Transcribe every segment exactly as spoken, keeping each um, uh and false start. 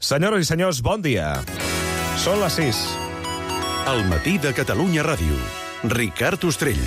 Senyores i senyors, bon dia. Són les sis. El matí de Catalunya Ràdio. Ricard Ostrell.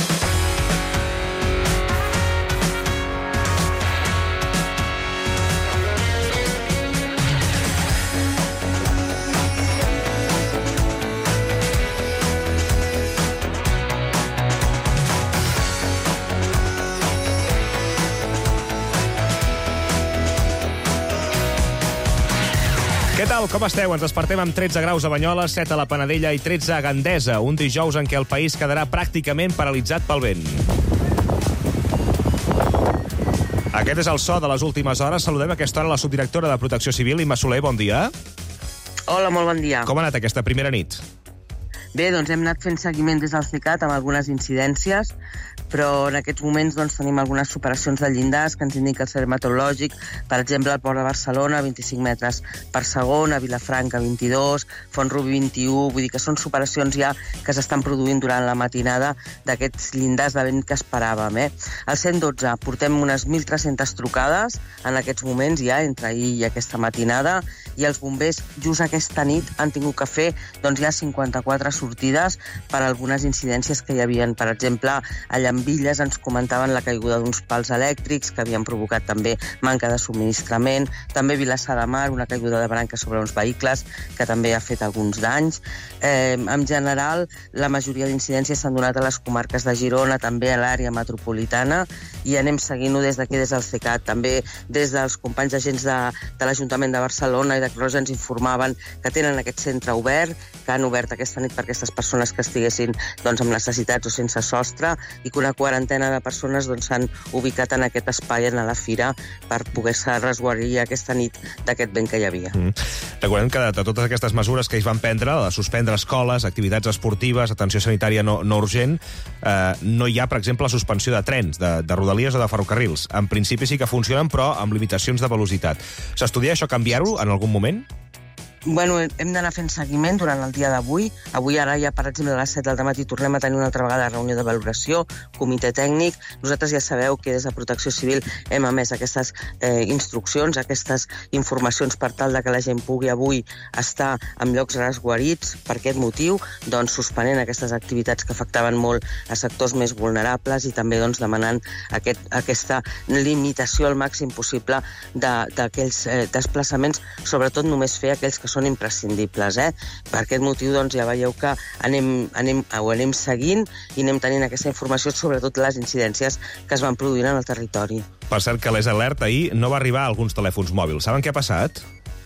Què tal, com esteu? Ens despertem amb tretze graus a Banyoles, set a la Panadella i tretze a Gandesa. Un dijous en què el país quedarà pràcticament paralitzat pel vent. Aquest és el so de les últimes hores. Saludem a aquesta hora la subdirectora de Protecció Civil, Imma Soler. Bon dia. Hola, molt bon dia. Com ha anat aquesta primera nit? Bé, doncs hem anat fent seguiment des del CECAT amb algunes incidències, però en aquests moments doncs, tenim algunes superacions de llindars que ens indica el servei meteorològic. Per exemple, al Port de Barcelona, vint-i-cinc metres per segon, a Vilafranca, vint-i-dos, Font-rubí, vint-i-u. Vull dir que són superacions ja que s'estan produint durant la matinada d'aquests llindars de vent que esperàvem. Eh? Al cent dotze portem unes mil tres-centes trucades en aquests moments ja, entre ahir i aquesta matinada, i els bombers just aquesta nit han tingut que fer doncs, ja cinquanta-quatre sortides per algunes incidències que hi havia. Per exemple, a Llambilles ens comentaven la caiguda d'uns pals elèctrics que havien provocat també manca de subministrament. També a Vilassar de Mar, una caiguda de branca sobre uns vehicles que també ha fet alguns danys. Eh, en general, la majoria d'incidències s'han donat a les comarques de Girona, també a l'àrea metropolitana, i anem seguint-ho des d'aquí, des del CECAT. També des dels companys d'agents de, de l'Ajuntament de Barcelona i de Rosa ens informaven que tenen aquest centre obert, que han obert aquesta nit per aquestes persones que estiguessin doncs, amb necessitats o sense sostre, i que una quarantena de persones s'han doncs, ubicat en aquest espai a la fira per poder-se resguardir aquesta nit d'aquest vent que hi havia. Mm. Recordem que de totes aquestes mesures que es van prendre, de suspendre escoles, activitats esportives, atenció sanitària no, no urgent, eh, no hi ha, per exemple, la suspensió de trens, de, de rodalies o de ferrocarrils. En principi sí que funcionen, però amb limitacions de velocitat. S'estudia això canviar-ho en algun moment? Bueno, hem d'anar fent seguiment durant el dia d'avui. Avui ara ja, per exemple, a les set del matí tornem a tenir una altra vegada reunió de valoració, comitè tècnic. Nosaltres ja sabeu que des de Protecció Civil hem emès aquestes eh, instruccions, aquestes informacions per tal de que la gent pugui avui estar en llocs resguarits. Per aquest motiu, doncs, suspenent aquestes activitats que afectaven molt a sectors més vulnerables i també doncs, demanant aquest, aquesta limitació al màxim possible d'aquells eh, desplaçaments, sobretot només fer aquells que són imprescindibles. Eh? Per aquest motiu doncs, ja veieu que anem, anem, ho anem seguint i anem tenint aquesta informació, sobretot les incidències que es van produint en el territori. Per cert, que l'Es Alert ahir no va arribar a alguns telèfons mòbils. Saben què ha passat?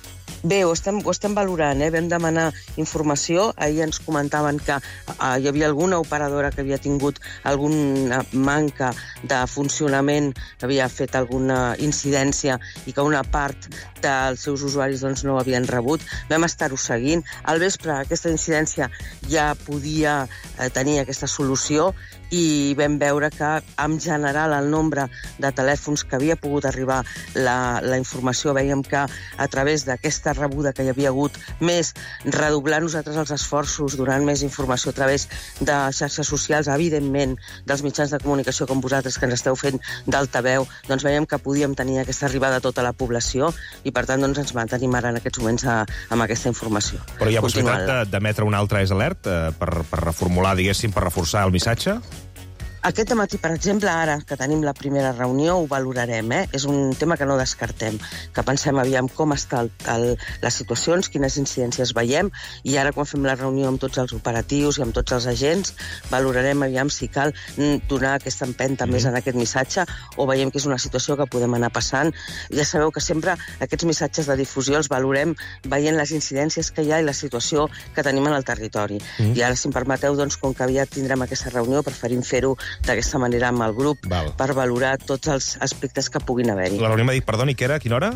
Bé, ho estem, ho estem valorant, eh? Vam demanar informació. Ahir ens comentaven que eh, hi havia alguna operadora que havia tingut alguna manca de funcionament, que havia fet alguna incidència i que una part dels seus usuaris doncs, no ho havien rebut. Vam estar-ho seguint. Al vespre aquesta incidència ja podia eh, tenir aquesta solució i vam veure que, en general, el nombre de telèfons que havia pogut arribar la, la informació, veiem que a través d'aquesta rebuda que hi havia hagut, més redoblar nosaltres els esforços, donant més informació a través de xarxes socials, evidentment, dels mitjans de comunicació com vosaltres, que ens esteu fent d'altaveu, doncs veiem que podíem tenir aquesta arribada a tota la població i, per tant, doncs, ens mantenim ara en aquests moments a, amb aquesta informació. Però hi ha possibilitat d'emetre un altre Es Alert eh, per, per reformular, diguéssim, per reforçar el missatge? Aquest matí, per exemple, ara que tenim la primera reunió, ho valorarem. Eh? És un tema que no descartem, que pensem aviam com està el, el, les situacions, quines incidències veiem, i ara quan fem la reunió amb tots els operatius i amb tots els agents, valorarem aviam si cal donar aquesta empenta mm. més en aquest missatge o veiem que és una situació que podem anar passant. Ja sabeu que sempre aquests missatges de difusió els valorem veient les incidències que hi ha i la situació que tenim en el territori. Mm. I ara, si em permeteu, doncs, com que aviat tindrem aquesta reunió, preferim fer-ho d'aquesta manera amb el grup. Val. Per valorar tots els aspectes que puguin haver-hi. La reunió m'ha dit, perdoni, que era a quina hora?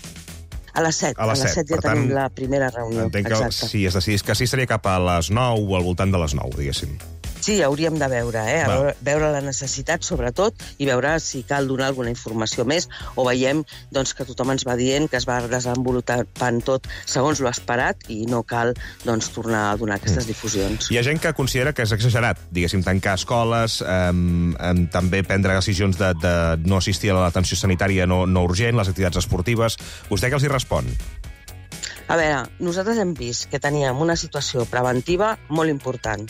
A les set. A les set ja tenim la primera reunió. Entenc que si es decidís que sí, seria cap a les nou o al voltant de les nou, diguéssim. Sí, hauríem de veure, eh? veure, veure la necessitat, sobretot, i veure si cal donar alguna informació més, o veiem doncs, que tothom ens va dient que es va desenvolupant tot segons l'esperat i no cal doncs, tornar a donar aquestes difusions. Hi ha gent que considera que és exagerat, diguéssim, tancar escoles, eh, eh, també prendre decisions de, de no assistir a l'atenció sanitària no, no urgent, les activitats esportives. Vostè què els hi respon? A veure, nosaltres hem vist que teníem una situació preventiva molt important.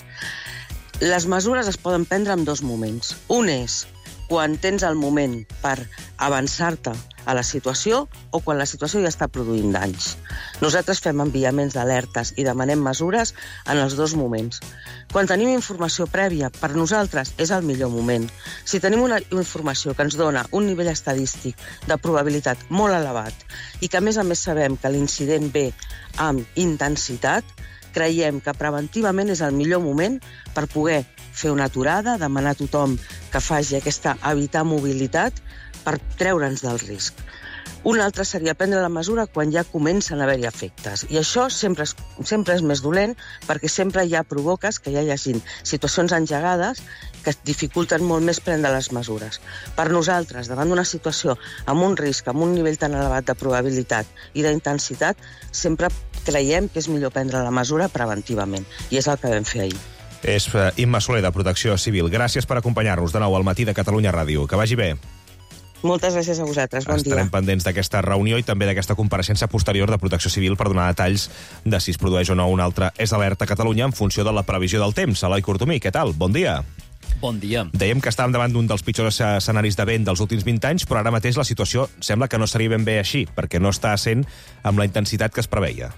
Les mesures es poden prendre en dos moments. Un és quan tens el moment per avançar-te a la situació o quan la situació ja està produint danys. Nosaltres fem enviaments d'alertes i demanem mesures en els dos moments. Quan tenim informació prèvia, per nosaltres és el millor moment. Si tenim una informació que ens dona un nivell estadístic de probabilitat molt elevat i que a més a més sabem que l'incident ve amb intensitat, creiem que preventivament és el millor moment per poder fer una aturada, demanar a tothom que faci aquesta evitar mobilitat per treure'ns del risc. Un altre seria prendre la mesura quan ja comencen a haver-hi efectes. I això sempre és, sempre és més dolent perquè sempre ja provoques que ja hi hagi situacions engegades que dificulten molt més prendre les mesures. Per nosaltres, davant d'una situació amb un risc, amb un nivell tan elevat de probabilitat i d'intensitat, sempre creiem que és millor prendre la mesura preventivament. I és el que vam fer ahir. És Imma Soler, de Protecció Civil. Gràcies per acompanyar-nos de nou al Matí de Catalunya Ràdio. Que vagi bé. Moltes gràcies a vosaltres. Bon dia. Estarem pendents d'aquesta reunió i també d'aquesta compareixença posterior de Protecció Civil per donar detalls de si es produeix o no un altre És Alerta a Catalunya en funció de la previsió del temps. Eloi Cortomí, què tal? Bon dia. Bon dia. Dèiem que estàvem davant d'un dels pitjors escenaris de vent dels últims vint anys, però ara mateix la situació sembla que no seria ben bé així, perquè no està sent amb la intensitat que es preveia.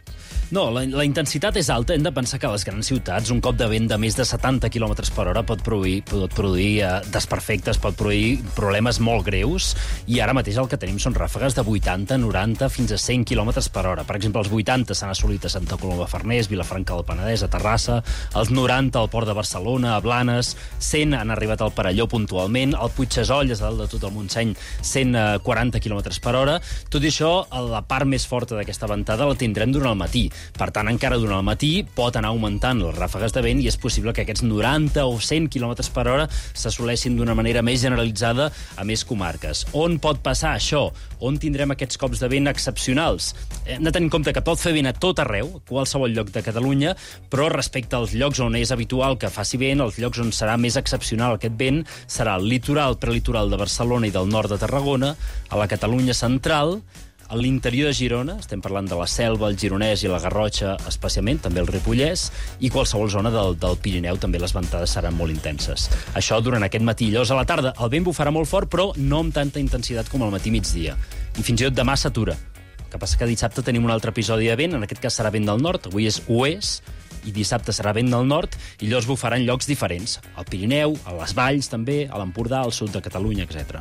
No, la, la intensitat és alta. Hem de pensar que a les grans ciutats un cop de vent de més de setanta quilòmetres per hora pot produir, pot produir eh, desperfectes, pot produir problemes molt greus, i ara mateix el que tenim són ràfegues de vuitanta, noranta, fins a cent quilòmetres per hora. Per exemple, els vuitanta s'han assolit a Santa Coloma de Farners, Vilafranca del Penedès, a Terrassa, els noranta al Port de Barcelona, a Blanes, cent han arribat al Perelló puntualment, al Puigdesolles, a dalt de tot el Montseny, cent quaranta quilòmetres per hora. Tot i això, la part més forta d'aquesta ventada la tindrem durant el matí. Per tant, encara durant el matí pot anar augmentant les ràfegues de vent i és possible que aquests noranta o cent quilòmetres per hora s'assoleixin d'una manera més generalitzada a més comarques. On pot passar això? On tindrem aquests cops de vent excepcionals? Hem de tenir en compte que pot fer vent a tot arreu, a qualsevol lloc de Catalunya, però respecte als llocs on és habitual que faci vent, els llocs on serà més excepcional aquest vent serà el litoral, prelitoral de Barcelona i del nord de Tarragona, a la Catalunya central, a l'interior de Girona, estem parlant de la Selva, el Gironès i la Garrotxa especialment, també el Ripollès, i qualsevol zona del, del Pirineu també les ventades seran molt intenses. Això durant aquest matí. Llavors a la tarda el vent bufarà molt fort, però no amb tanta intensitat com al matí migdia. I fins i tot demà s'atura. El que passa que dissabte tenim un altre episodi de vent, en aquest cas serà vent del nord, avui és oest, i dissabte serà vent del nord, i llavors bufarà en llocs diferents. Al Pirineu, a les Valls també, a l'Empordà, al sud de Catalunya, etcètera.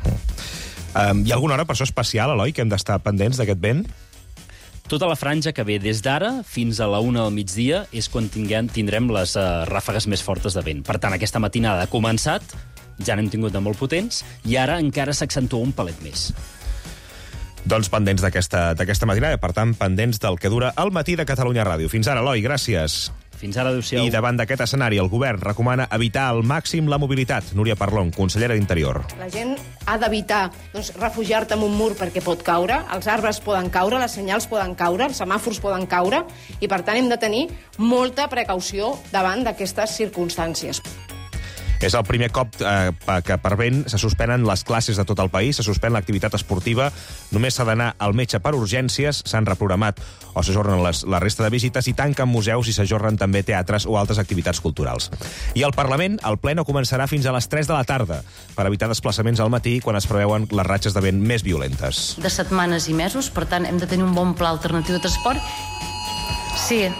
Um, hi ha alguna hora per això especial, Eloi, que hem d'estar pendents d'aquest vent? Tota la franja que ve des d'ara fins a la una del migdia és quan tinguem, tindrem les uh, ràfegues més fortes de vent. Per tant, aquesta matinada ha començat, ja n'hem tingut de molt potents, i ara encara s'accentua un palet més. Doncs pendents d'aquesta d'aquesta matinada, per tant, pendents del que dura el Matí de Catalunya Ràdio. Fins ara, Eloi, gràcies. Fins ara, adéu-siau. I davant d'aquest escenari, el govern recomana evitar al màxim la mobilitat. Núria Parlon, consellera d'Interior. La gent ha d'evitar doncs, refugiar-te en un mur perquè pot caure, els arbres poden caure, les senyals poden caure, els semàfors poden caure, i per tant hem de tenir molta precaució davant d'aquestes circumstàncies. És el primer cop eh, que per vent se suspenen les classes de tot el país, se suspèn l'activitat esportiva, només s'ha d'anar al metge per urgències, s'han reprogramat o s'ajornen les, la resta de visites i tanquen museus i s'ajornen també teatres o altres activitats culturals. I al Parlament, el ple no començarà fins a les tres de la tarda per evitar desplaçaments al matí quan es preveuen les ratxes de vent més violentes. De setmanes i mesos, per tant, hem de tenir un bon pla alternatiu de transport. Sí,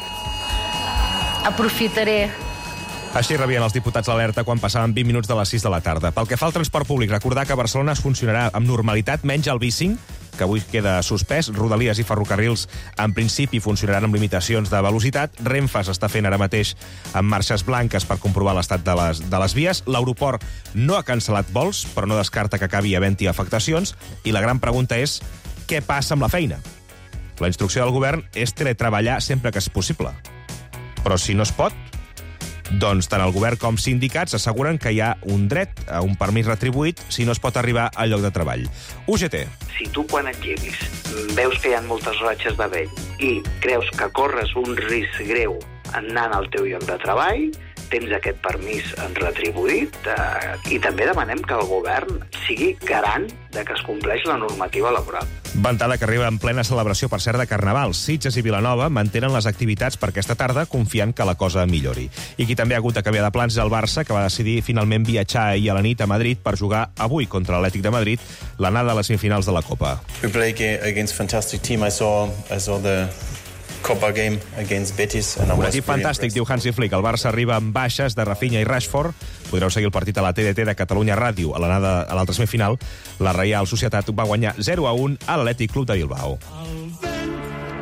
aprofitaré. Així rebien els diputats l'alerta quan passaven vint minuts de les sis de la tarda. Pel que fa al transport públic, recordar que a Barcelona es funcionarà amb normalitat, menys el B cinc, que avui queda suspès. Rodalies i ferrocarrils, en principi, funcionaran amb limitacions de velocitat. Renfe s'està fent ara mateix amb marxes blanques per comprovar l'estat de les, de les vies. L'aeroport no ha cancel·lat vols, però no descarta que acabi havent-hi afectacions. I la gran pregunta és, què passa amb la feina? La instrucció del govern és teletreballar sempre que és possible. Però si no es pot, doncs tant el govern com sindicats asseguren que hi ha un dret a un permís retribuït si no es pot arribar al lloc de treball. U G T. Si tu quan et llevis veus que hi ha moltes ratxes de vent i creus que corres un risc greu anant al teu lloc de treball, tens aquest permís retribuït eh, i també demanem que el govern sigui garant de que es compleix la normativa laboral. Ventada que arriba en plena celebració, per cert, de Carnaval. Sitges i Vilanova mantenen les activitats per aquesta tarda, confiant que la cosa millori. I qui també ha hagut de canviar de plans és el Barça, que va decidir finalment viatjar ahir a la nit a Madrid per jugar avui contra l'Atlètic de Madrid l'anada a les semifinals de la Copa. We play against a fantastic team. I saw, I saw the Copa game against Betis. And I was un equip fantàstic, diu Hansi Flick. El Barça arriba amb baixes de Rafinha i Rashford. Podreu seguir el partit a la T D T de Catalunya Ràdio a l'anada a l'altra semifinal. La Reial Societat va guanyar zero a un a l'Atlètic Club de Bilbao. El vent,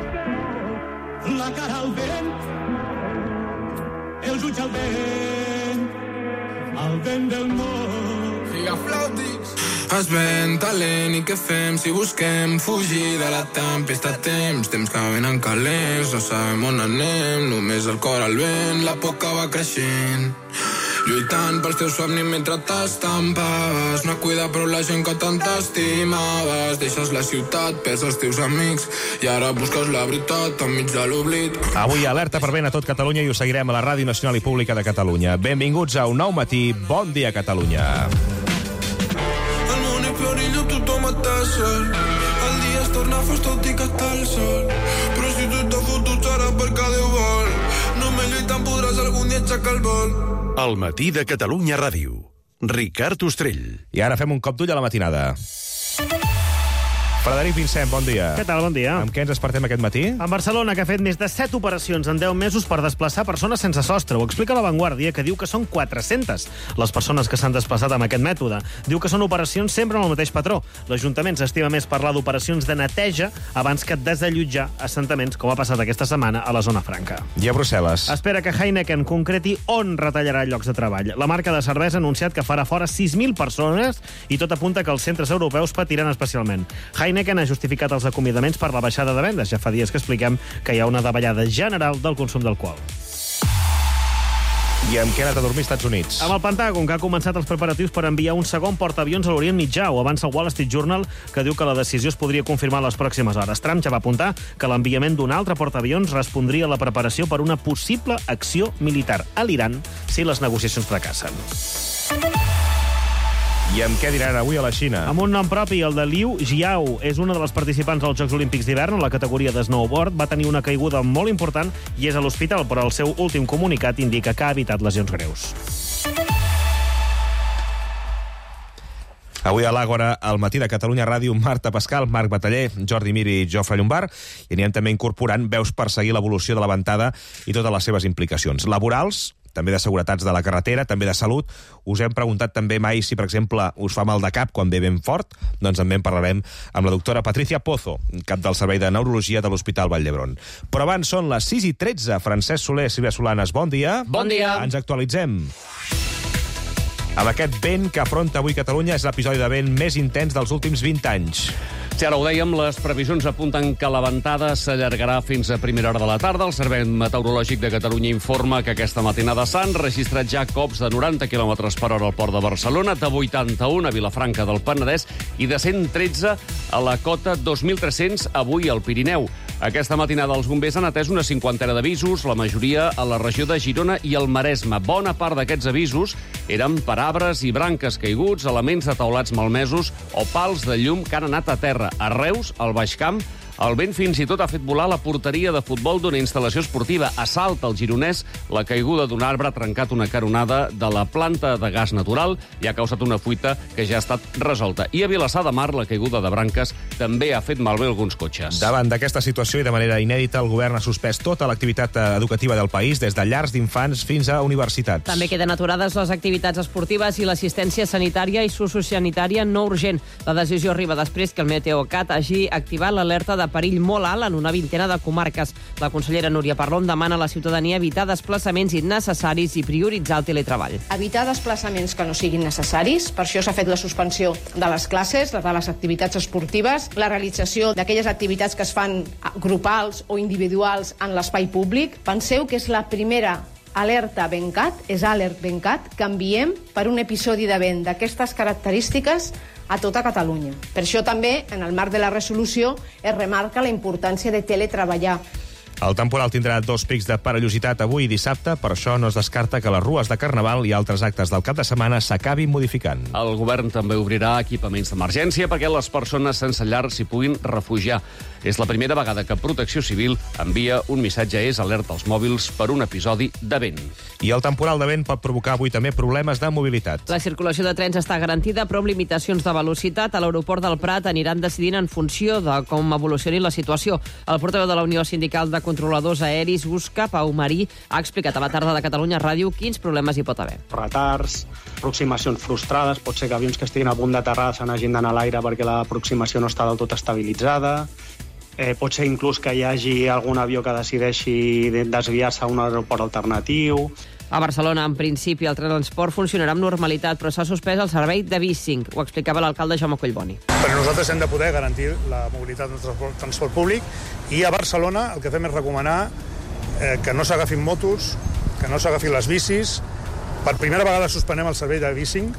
la cara al vent, els ulls al vent, el vent del món. Figa flautis. Es ven talent i què fem si busquem fugir de la tempesta a temps, temps que venen calents, no sabem on anem, només el cor al vent, la por que va creixent. Lluitant pels teus somnis mentre t'estampaves, no cuida prou la gent que tant t'estimaves, deixes la ciutat, perds els teus amics i ara busques la veritat enmig de l'oblit. Avui alerta per vent a tot Catalunya i ho seguirem a la Ràdio Nacional i Pública de Catalunya. Benvinguts a Un Nou Matí, bon dia Catalunya. Florillo, tothom està sol. El dia es torna fos tot i que està el sol. Però si tu t'has fotut serà perquè Déu vol. Només lluitant podràs algun dia aixecar el vol. El matí de Catalunya Ràdio. Ricard Ostrell. I ara fem un cop d'ull a la matinada. Frederic Vincent, bon dia. Què tal, bon dia. Amb què ens despertem aquest matí? En Barcelona, que ha fet més de set operacions en deu mesos per desplaçar persones sense sostre. Ho explica La Vanguardia, que diu que són quatre-centes les persones que s'han desplaçat amb aquest mètode. Diu que són operacions sempre amb el mateix patró. L'Ajuntament s'estima més parlar d'operacions de neteja abans que desallotjar assentaments, com ha passat aquesta setmana a la zona franca. I a Brussel·les? Espera que Heineken concreti on retallarà llocs de treball. La marca de cervesa ha anunciat que farà fora sis mil persones i tot apunta que els centres europeus patiran especialment. Heineken ha justificat els acomiadaments per la baixada de vendes. Ja fa dies que expliquem que hi ha una davallada general del consum d'alcohol. I amb què ha anat a dormir als Estats Units? Amb el Pentàgon, que ha començat els preparatius per enviar un segon portaavions a l'Orient Mitjà, o avança el Wall Street Journal, que diu que la decisió es podria confirmar les pròximes hores. Trump ja va apuntar que l'enviament d'un altre portaavions respondria a la preparació per una possible acció militar a l'Iran si les negociacions fracassen. I amb què diran avui a la Xina? Amb un nom propi, el de Liu Jiao. És una de les participants als Jocs Olímpics d'hivern en la categoria de snowboard. Va tenir una caiguda molt important i és a l'hospital, però el seu últim comunicat indica que ha evitat lesions greus. Avui a l'Àgora, al matí de Catalunya Ràdio, Marta Pascal, Marc Bataller, Jordi Mir i Jofre Llombard, i anirem també incorporant veus per seguir l'evolució de la ventada i totes les seves implicacions laborals, també de seguretats de la carretera, també de salut. Us hem preguntat també mai si, per exemple, us fa mal de cap quan ve ben fort. Doncs també en parlarem amb la doctora Patricia Pozo, cap del Servei de Neurologia de l'Hospital Vall d'Hebron. Però abans són les sis i tretze. Francesc Soler, Sílvia Solanes, bon dia. Bon dia. Ens actualitzem. Amb aquest vent que afronta avui Catalunya és l'episodi de vent més intens dels últims vint anys. Si ara ho dèiem, les previsions apunten que la ventada s'allargarà fins a primera hora de la tarda. El Servei Meteorològic de Catalunya informa que aquesta matinada s'han registrat ja cops de noranta quilòmetres per hora al port de Barcelona, de vuitanta-un a Vilafranca del Penedès i de cent tretze a la cota dos mil tres-cents avui al Pirineu. Aquesta matinada els bombers han atès una cinquantena d'avisos, la majoria a la regió de Girona i el Maresme. Bona part d'aquests avisos eren per arbres i branques caiguts, elements de taulats malmesos o pals de llum que han anat a terra. A Reus, al Baix Camp, el vent fins i tot ha fet volar la porteria de futbol d'una instal·lació esportiva. A Salt, al Gironès, la caiguda d'un arbre ha trencat una caronada de la planta de gas natural i ha causat una fuita que ja ha estat resolta. I a Vilassar de Mar, la caiguda de branques també ha fet malbé alguns cotxes. Davant d'aquesta situació i de manera inèdita, el govern ha suspès tota l'activitat educativa del país, des de llars d'infants fins a universitats. També queden aturades les activitats esportives i l'assistència sanitària i sociosanitària no urgent. La decisió arriba després que el Meteocat hagi activat l'alerta de perill molt alt en una vintena de comarques. La consellera Núria Parlon demana a la ciutadania evitar desplaçaments innecessaris i prioritzar el teletreball. Evitar desplaçaments que no siguin necessaris. Per això s'ha fet la suspensió de les classes, de les activitats esportives, la realització d'aquelles activitats que es fan grupals o individuals en l'espai públic. Penseu que és la primera alerta Bencat, és Alert Bencat, que enviem per un episodi de vent d'aquestes característiques a tota Catalunya. Per això també, en el marc de la resolució, es remarca la importància de teletreballar. El temporal tindrà dos pics de perillositat avui i dissabte, per això no es descarta que les rues de Carnaval i altres actes del cap de setmana s'acabin modificant. El govern també obrirà equipaments d'emergència perquè les persones sense llar s'hi puguin refugiar. És la primera vegada que Protecció Civil envia un missatge és alerta als mòbils per un episodi de vent. I el temporal de vent pot provocar avui també problemes de mobilitat. La circulació de trens està garantida, però amb limitacions de velocitat. A l'aeroport del Prat aniran decidint en funció de com evolucioni la situació. El portaveu de la Unió Sindical de Controladors Aeris, Usca Pau Marí, ha explicat a la tarda de Catalunya Ràdio quins problemes hi pot haver. Retards, aproximacions frustrades, pot ser que avions que estiguin a punt d'aterrar se n'hagin d'anar a l'aire perquè l'aproximació no està del tot estabilitzada. Eh, pot ser inclús que hi hagi algun avió que decideixi desviar-se a un aeroport alternatiu. A Barcelona, en principi, el transport funcionarà amb normalitat, però s'ha suspès el servei de bicing. Ho explicava l'alcalde Jaume Collboni. Però nosaltres hem de poder garantir la mobilitat del transport, transport públic i a Barcelona el que fem és recomanar eh, que no s'agafin motos, que no s'agafin les bicis. Per primera vegada suspenem el servei de bicing.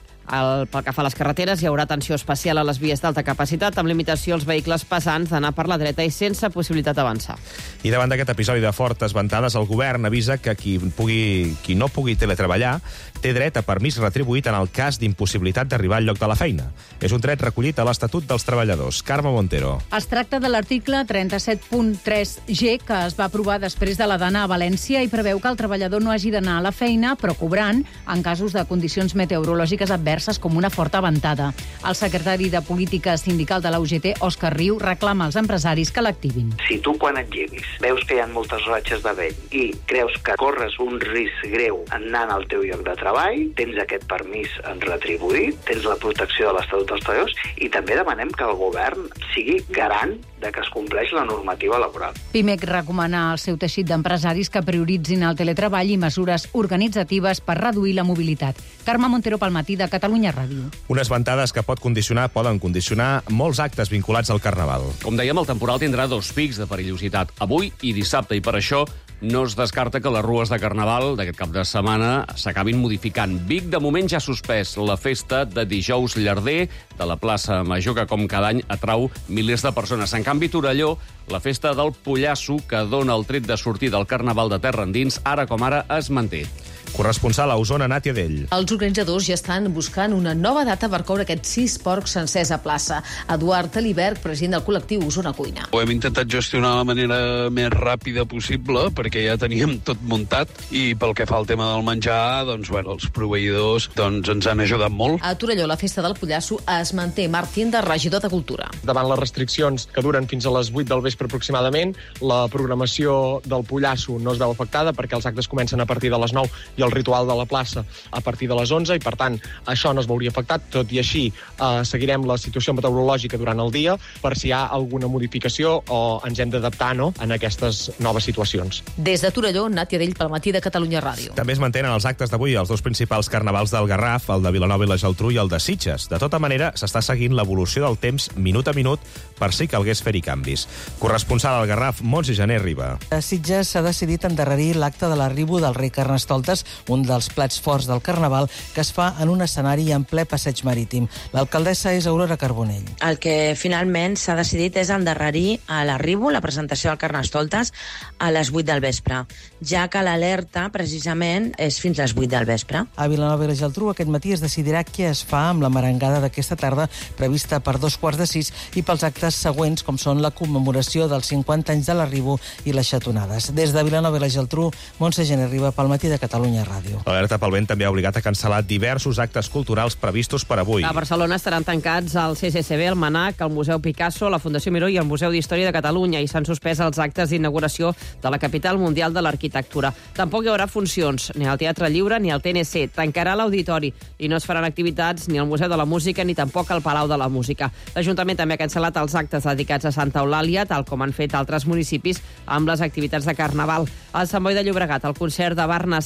El, pel que fa a les carreteres, hi haurà atenció especial a les vies d'alta capacitat, amb limitació als vehicles pesants d'anar per la dreta i sense possibilitat d'avançar. I davant d'aquest episodi de fortes ventades, el govern avisa que qui, pugui, qui no pugui teletreballar té dret a permís retribuït en el cas d'impossibilitat d'arribar al lloc de la feina. És un dret recollit a l'Estatut dels Treballadors. Carme Montero. Es tracta de l'article trenta-set punt tres G, que es va aprovar després de la dana a València i preveu que el treballador no hagi d'anar a la feina, però cobrant, en casos de condicions meteorològiques adverses com una forta ventada. El secretari de Política Sindical de la U G T, Òscar Riu, reclama als empresaris que l'activin. Si tu quan et llevis veus que hi ha moltes ratxes de vent i creus que corres un risc greu anant al teu lloc de treball, tens aquest permís retribuït, tens la protecció de l'Estatut dels Treballadors i també demanem que el govern sigui garant de que es compleix la normativa laboral. Pimec recomana al seu teixit d'empresaris que prioritzin el teletreball i mesures organitzatives per reduir la mobilitat. Carme Montero pel matí de Catalunya Ràdio. Unes ventades que pot condicionar, poden condicionar molts actes vinculats al Carnaval. Com dèiem, el temporal tindrà dos pics de perillositat, avui i dissabte, i per això no es descarta que les rues de Carnaval d'aquest cap de setmana s'acabin modificant. Vic, de moment, ja ha suspès la festa de dijous llarder de la plaça Major, que com cada any atrau milers de persones. En canvi, Torelló, la festa del Pollasso, que dona el tret de sortir del Carnaval de terra endins, ara com ara es manté. Corresponsal a Osona, Nàtia Dell. Els organitzadors ja estan buscant una nova data per coure aquests sis porcs sencers a plaça. Eduard Aliberg, president del col·lectiu Osona Cuina. Ho hem intentat gestionar de la manera més ràpida possible, perquè ja teníem tot muntat, i pel que fa al tema del menjar, doncs, bueno, els proveïdors doncs, ens han ajudat molt. A Torelló, la festa del Pollasso es manté. Martín, de regidor de Cultura. Davant les restriccions que duren fins a les vuit del vespre aproximadament, la programació del Pollasso no es veu afectada perquè els actes comencen a partir de les nou i el ritual de la plaça a partir de les onze, i per tant això no es veuria afectat. Tot i així eh, seguirem la situació meteorològica durant el dia per si hi ha alguna modificació o ens hem d'adaptar, no?, en aquestes noves situacions. Des de Torelló, Nàtia Dell pel matí de Catalunya Ràdio. També es mantenen els actes d'avui els dos principals carnavals del Garraf, el de Vilanova i la Geltrú i el de Sitges. De tota manera, s'està seguint l'evolució del temps minut a minut per si calgués fer-hi canvis. Corresponsal al Garraf, Montse Jané Riba. A Sitges s'ha decidit endarrerir l'acte de l'arribo del rei Carnestoltes, un dels plats forts del Carnaval, que es fa en un escenari en ple passeig marítim. L'alcaldessa és Aurora Carbonell. El que finalment s'ha decidit és endarrerir a l'arribo, la presentació del Carnestoltes, a les vuit del vespre, ja que l'alerta, precisament, és fins a les vuit del vespre. A Vilanova i la Geltrú aquest matí es decidirà què es fa amb la merengada d'aquesta tarda, prevista per dos quarts de sis, i pels actes següents, com són la commemoració dels cinquanta anys de l'arribo i les xatonades. Des de Vilanova i la Geltrú, Montse Jané Riba pel matí de Catalunya Ràdio. L'alerta pel vent també ha obligat a cancel·lar diversos actes culturals previstos per avui. A Barcelona estaran tancats el C C C B, el MANAC, el Museu Picasso, la Fundació Miró i el Museu d'Història de Catalunya, i s'han suspès els actes d'inauguració de la capital mundial de l'arquitectura. Tampoc hi haurà funcions, ni al Teatre Lliure ni al T N C. Tancarà l'auditori i no es faran activitats ni al Museu de la Música ni tampoc al Palau de la Música. L'Ajuntament també ha cancel·lat els actes dedicats a Santa Eulàlia, tal com han fet altres municipis amb les activitats de Carnaval. Al Sant Boi de Llobregat, el concert de Barna Sants de l'Helena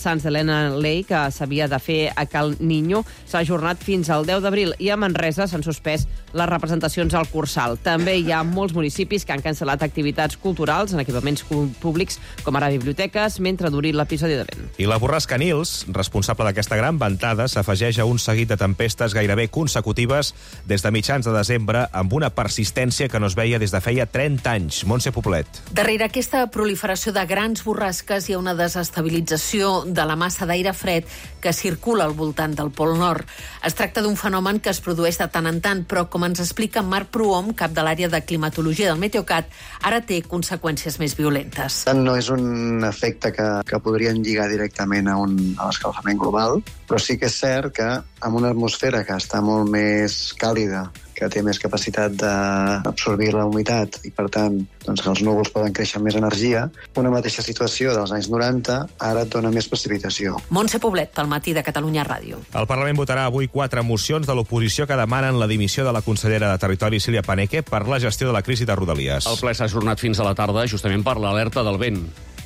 Arena Ley, que s'havia de fer a Cal Niño, s'ha ajornat fins al deu d'abril i a Manresa s'han suspès les representacions al Cursal. També hi ha molts municipis que han cancel·lat activitats culturals en equipaments públics, com ara biblioteques, mentre duri l'episodi de vent. I la borrasca Nils, responsable d'aquesta gran ventada, s'afegeix a un seguit de tempestes gairebé consecutives des de mitjans de desembre, amb una persistència que no es veia des de feia trenta anys. Montse Poblet. Darrere aquesta proliferació de grans borrasques hi ha una desestabilització de la massa d'aire fred que circula al voltant del Pol Nord. Es tracta d'un fenomen que es produeix de tant en tant, però, com ens explica Marc Prohom, cap de l'àrea de climatologia del Meteocat, ara té conseqüències més violentes. No és un efecte que, que podrien lligar directament a, un, a l'escalfament global, però sí que és cert que amb una atmosfera que està molt més càlida, que té més capacitat d'absorbir la humitat i, per tant, doncs, que els núvols poden créixer amb més energia, una mateixa situació dels anys noranta ara et dona més precipitació. Montse Poblet, pel Matí de Catalunya Ràdio. El Parlament votarà avui quatre mocions de l'oposició que demanen la dimissió de la consellera de Territori, Sílvia Paneque, per la gestió de la crisi de Rodalies. El ple s'ha ajornat fins a la tarda justament per l'alerta del vent.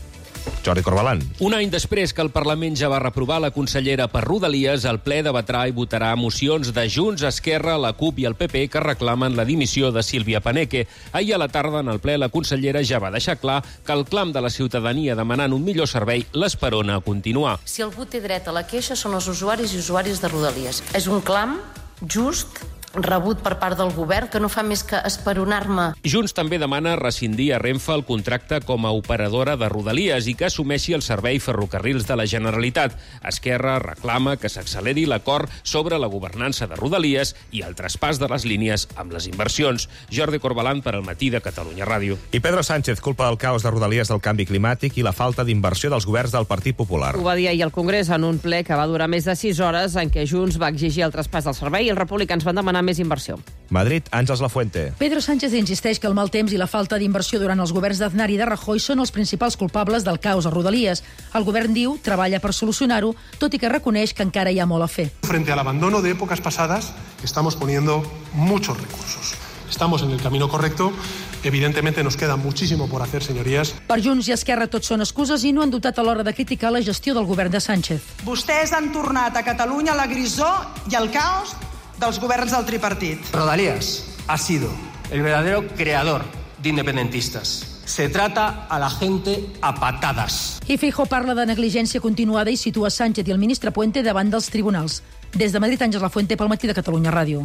Jordi Corbalan. Un any després que el Parlament ja va reprovar la consellera per Rodalies, el ple debatrà i votarà mocions de Junts, Esquerra, la CUP i el P P que reclamen la dimissió de Sílvia Paneque. Ahir a la tarda, en el ple, la consellera ja va deixar clar que el clam de la ciutadania demanant un millor servei l'esperona a continuar. Si algú té dret a la queixa són els usuaris i usuaris de Rodalies. És un clam just, rebut per part del govern, que no fa més que esperonar-me. Junts també demana rescindir a Renfe el contracte com a operadora de Rodalies i que assumeixi el servei Ferrocarrils de la Generalitat. Esquerra reclama que s'acceleri l'acord sobre la governança de Rodalies i el traspàs de les línies amb les inversions. Jordi Corbalan per al Matí de Catalunya Ràdio. I Pedro Sánchez culpa del caos de Rodalies del canvi climàtic i la falta d'inversió dels governs del Partit Popular. Ho va dir ahir al Congrés en un ple que va durar més de sis hores, en què Junts va exigir el traspàs del servei i els republicans van demanar més inversió. Madrid, Àngels Lafuente. Pedro Sánchez insisteix que el mal temps i la falta d'inversió durant els governs d'Aznar i de Rajoy són els principals culpables del caos a Rodalies. El govern diu treballa per solucionar-ho, tot i que reconeix que encara hi ha molt a fer. Frente al abandono de épocas pasadas, estamos poniendo muchos recursos. Estamos en el camino correcto. Evidentemente nos queda muchísimo por hacer, señorías. Per Junts i Esquerra tots són excuses i no han dotat a l'hora de criticar la gestió del govern de Sánchez. Vostès han tornat a Catalunya la grisor i el caos dels governs del tripartit. Rodalies ha sido el verdadero creador de independentistas. Se trata a la gente a patadas. I Feijóo parla de negligència continuada i situa Sánchez i el ministre Puente davant dels tribunals. Des de Madrid, Àngels Lafuente, pel Matí de Catalunya Ràdio.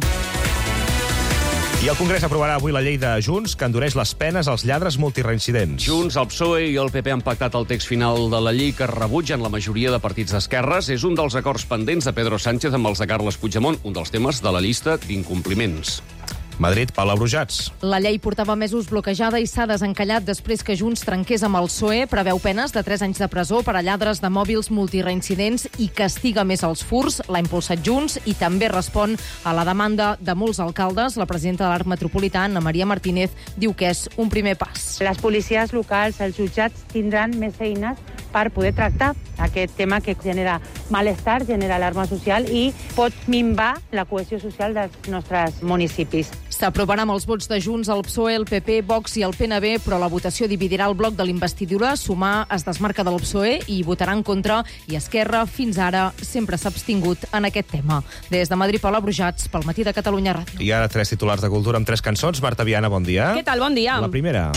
I el Congrés aprovarà avui la llei de Junts que endureix les penes als lladres multireincidents. Junts, el P S O E i el P P han pactat el text final de la llei que rebutgen la majoria de partits d'esquerres. És un dels acords pendents de Pedro Sánchez amb els de Carles Puigdemont, un dels temes de la llista d'incompliments. Madrid, Palau Brujats. La llei portava mesos bloquejada i s'ha desencallat després que Junts trenqués amb el P S O E. Preveu penes de tres anys de presó per a lladres de mòbils multireincidents i castiga més els furts. L'ha impulsat Junts i també respon a la demanda de molts alcaldes. La presidenta de l'Arc Metropolità, Ana Maria Martínez, diu que és un primer pas. Les policies locals, els jutjats, tindran més eines per poder tractar aquest tema que genera malestar, genera alarma social i pot minvar la cohesió social dels nostres municipis. S'aprovarà amb els vots de Junts, el P S O E, el P P, Vox i el P N B, però la votació dividirà el bloc de l'investidura. Sumar es desmarca del P S O E i votarà en contra, i Esquerra fins ara sempre s'ha abstingut en aquest tema. Des de Madrid, Paula Brujats, pel Matí de Catalunya Ràdio. I ara tres titulars de cultura amb tres cançons. Marta Viana, bon dia. Què tal? Bon dia. La primera.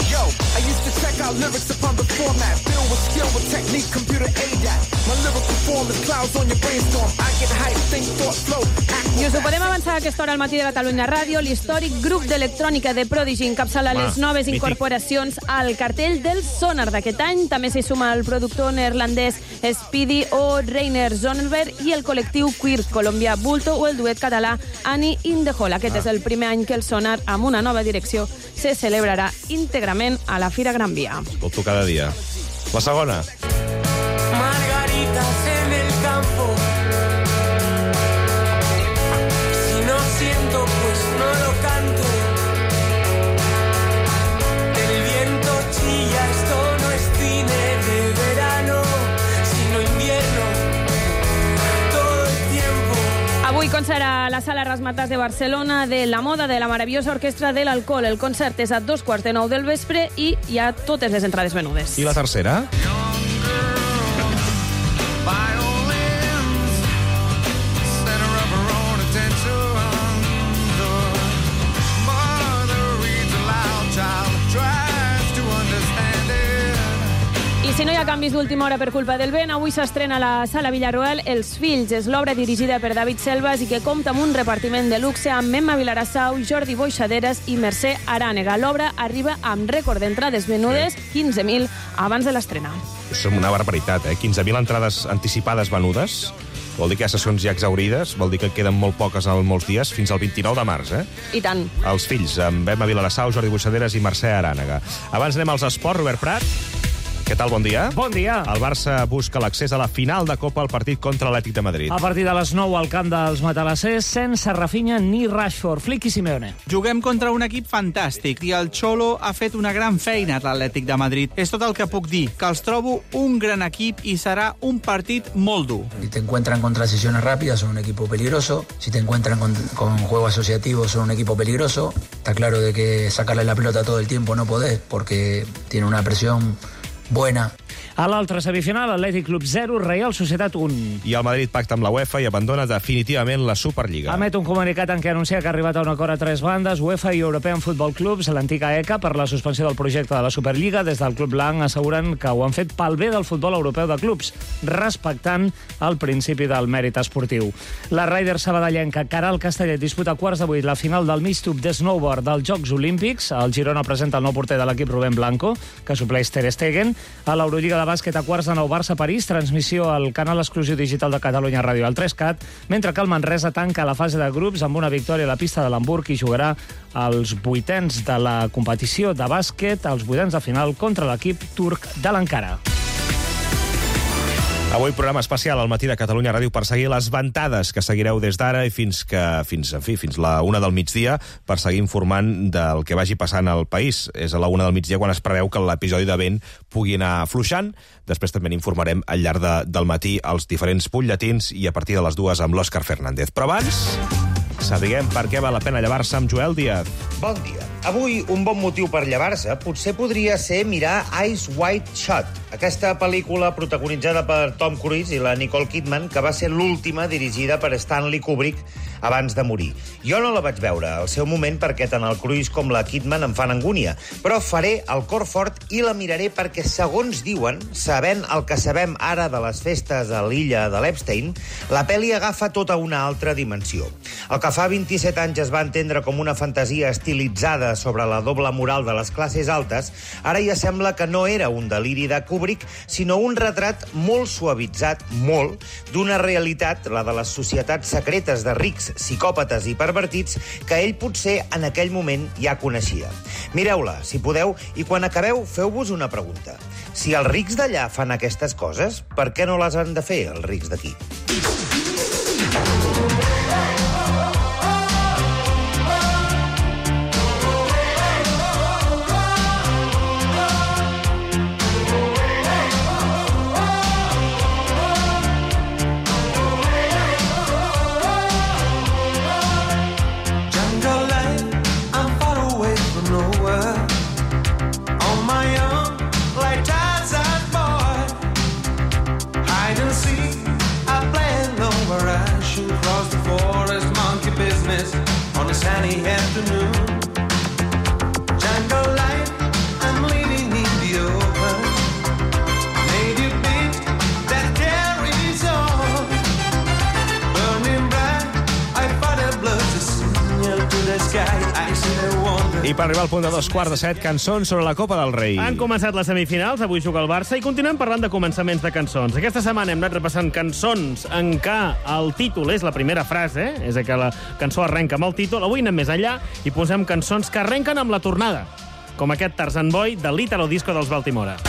I us ho podem avançar a aquesta hora al Matí de Catalunya Ràdio. L'històric grup d'electrònica de Prodigy encapçala les noves mític. incorporacions al cartell del Sonar d'aquest any. També s'hi suma el productor neerlandès Speedy o Reiner Zonenberg i el col·lectiu queer colombià Bulto o el duet català Annie in the Hall. Aquest Ah. és el primer any que el Sonar, amb una nova direcció, se celebrarà íntegrament a la Fira Gran Via. Escolto cada dia. La segona. Margaritas en el campo. Si no siento, pues no lo canto. El viento chilla, esto no es cine de verano, sino invierno, todo el tiempo. Avui concert a la Sala Rasmatàs de Barcelona de la moda de la meravellosa orquestra de l'alcohol. El concert és a dos quarts de nou del vespre i hi ha totes les entrades venudes. I la tercera? Violin si no hi ha canvis d'última hora per culpa del vent, avui s'estrena a la Sala Villarroel Els Fills. És l'obra dirigida per David Selvas i que compta amb un repartiment de luxe amb Memma Vilarassau, Jordi Boixaderes i Mercè Arànega. L'obra arriba amb rècord d'entrades venudes, quinze mil abans de l'estrena. És una barbaritat, eh? quinze mil entrades anticipades venudes. Vol dir que hi ha sessions ja exaurides, vol dir que queden molt poques en molts dies, fins al vint-i-nou de març, eh? I tant. Els Fills, amb Memma Vilarassau, Jordi Boixaderes i Mercè Arànega. Abans anem als esports, Robert Prat. Què tal, bon dia? Bon dia. El Barça busca l'accés a la final de Copa al partit contra l'Atlètic de Madrid. A partir de les nou al camp dels matalassers, sense Rafinha ni Rashford. Flick i Simeone. Juguem contra un equip fantàstic i el Cholo ha fet una gran feina a l'Atlètic de Madrid. És tot el que puc dir, que els trobo un gran equip i serà un partit molt dur. Si te encuentran con transiciones rápidas, son un equipo peligroso. Si te encuentran con, con juego asociativo, son un equipo peligroso. Está claro de que sacarle la pelota todo el tiempo no podés, porque tiene una presión buena. A l'altra semifinal, Atlètic Club zero, Real Societat un. I el Madrid pacta amb la UEFA i abandona definitivament la Superliga. Emet un comunicat en què anuncia que ha arribat a un acord a tres bandes, UEFA i European Football Clubs, l'antiga E C A, per la suspensió del projecte de la Superliga. Des del Club Blanc asseguren que ho han fet pel bé del futbol europeu de clubs, respectant el principi del mèrit esportiu. La Ryder sabadellenca Caral Castellet disputa quarts de vuit la final del mig tub de snowboard dels Jocs Olímpics. El Girona presenta el nou porter de l'equip, Rubén Blanco, que supleix Ter Stegen. A l'Eurolliga de bàsquet a quarts de nou Barça-París, transmissió al canal exclusiu digital de Catalunya Ràdio, al tres cat, mentre que el Manresa tanca la fase de grups amb una victòria a la pista de l'Hamburg i jugarà els vuitens de la competició de bàsquet, els vuitens de final contra l'equip turc de l'Ankara. Avui programa especial al matí de Catalunya Ràdio per seguir les ventades que seguireu des d'ara i fins que fins en fi, fins la una del migdia per seguir informant del que vagi passant al país. És a la una del migdia quan es preveu que l'episodi de vent pugui anar afluixant. Després també n'informarem al llarg de, del matí els diferents butlletins i a partir de les dues amb l'Òscar Fernández. Però abans, sapiguem per què val la pena llevar-se amb Joel Díaz. Bon dia. Avui, un bon motiu per llevar-se potser podria ser mirar Eyes Wide Shut, aquesta pel·lícula protagonitzada per Tom Cruise i la Nicole Kidman, que va ser l'última dirigida per Stanley Kubrick abans de morir. Jo no la vaig veure al seu moment perquè tant el Cruise com la Kidman em fan angúnia, però faré el cor fort i la miraré perquè, segons diuen, sabent el que sabem ara de les festes a l'illa de l'Epstein, la pel·li agafa tota una altra dimensió. El que fa vint-i-set anys es va entendre com una fantasia estilitzada sobre la doble moral de les classes altes, ara ja sembla que no era un deliri de Kubrick, sinó un retrat molt suavitzat, molt, d'una realitat, la de les societats secretes de rics, psicòpates i pervertits, que ell potser en aquell moment ja coneixia. Mireu-la, si podeu, i quan acabeu, feu-vos una pregunta. Si els rics d'allà fan aquestes coses, per què no les han de fer els rics d'aquí? On a sunny afternoon, jungle life, I'm living in the open. Native beat that carries on, burning bright. I fought a blood to signal to the sky. I see the wonder. I per arribar al punt de dos quarts de set, cançons sobre la Copa del Rei. Han començat les semifinals, avui juga el Barça, i continuem parlant de començaments de cançons. Aquesta setmana hem anat repassant cançons en què el títol és la primera frase, eh? És que la cançó arrenca amb el títol. Avui anem més enllà i posem cançons que arrenquen amb la tornada, com aquest Tarzan Boy de l'Italo Disco dels Baltimore.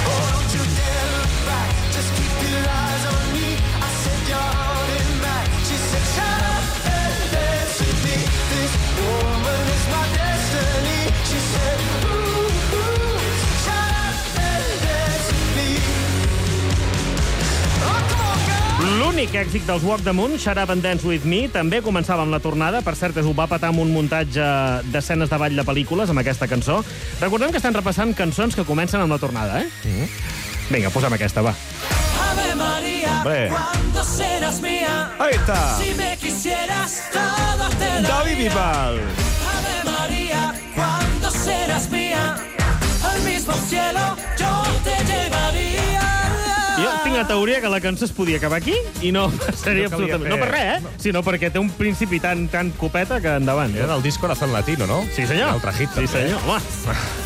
L'únic èxit dels Walk the Moon, Shut Up and Dance With Me, també començava amb la tornada. Per cert, ho va patar amb un muntatge d'escenes de ball de pel·lícules, amb aquesta cançó. Recordem que estan repassant cançons que comencen amb la tornada, eh? Mm. Vinga, posa'm aquesta, va. Ave María, Hombre. cuando serás mía. Ahí está. Si me quisieras, todo te daría. David Bisbal. Ave María, cuando serás mía. Al mismo cielo yo te llevaría. una teoria que la cançó es podia acabar aquí i no passaria No calia absolutament... fer- No per res, eh? Sinó perquè té un principi tan, tan copeta que endavant. Era del disc Corazón Latino, no? Sí, senyor. Un altre hit, Sí, també. senyor. Home.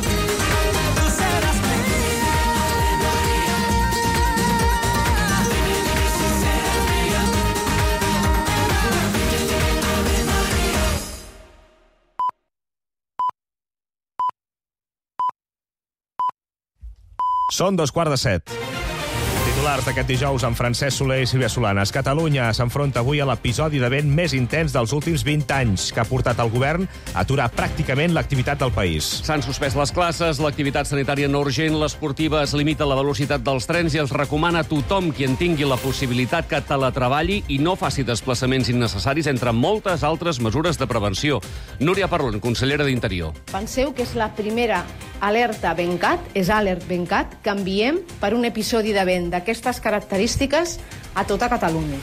Són dos quarts de set. Titulars d'aquest dijous amb Francesc Soler i Sílvia Solanes. Catalunya s'enfronta avui a l'episodi de vent més intens dels últims vint anys, que ha portat el govern a aturar pràcticament l'activitat del país. S'han suspès les classes, l'activitat sanitària no urgent, l'esportiva es limita la velocitat dels trens i els recomana a tothom qui en tingui la possibilitat que teletreballi i no faci desplaçaments innecessaris, entre moltes altres mesures de prevenció. Núria Parlon, consellera d'Interior. Penseu que és la primera alerta Bencat, és Alert Bencat, que enviem per un episodi de vent d'aquestes característiques a tota Catalunya.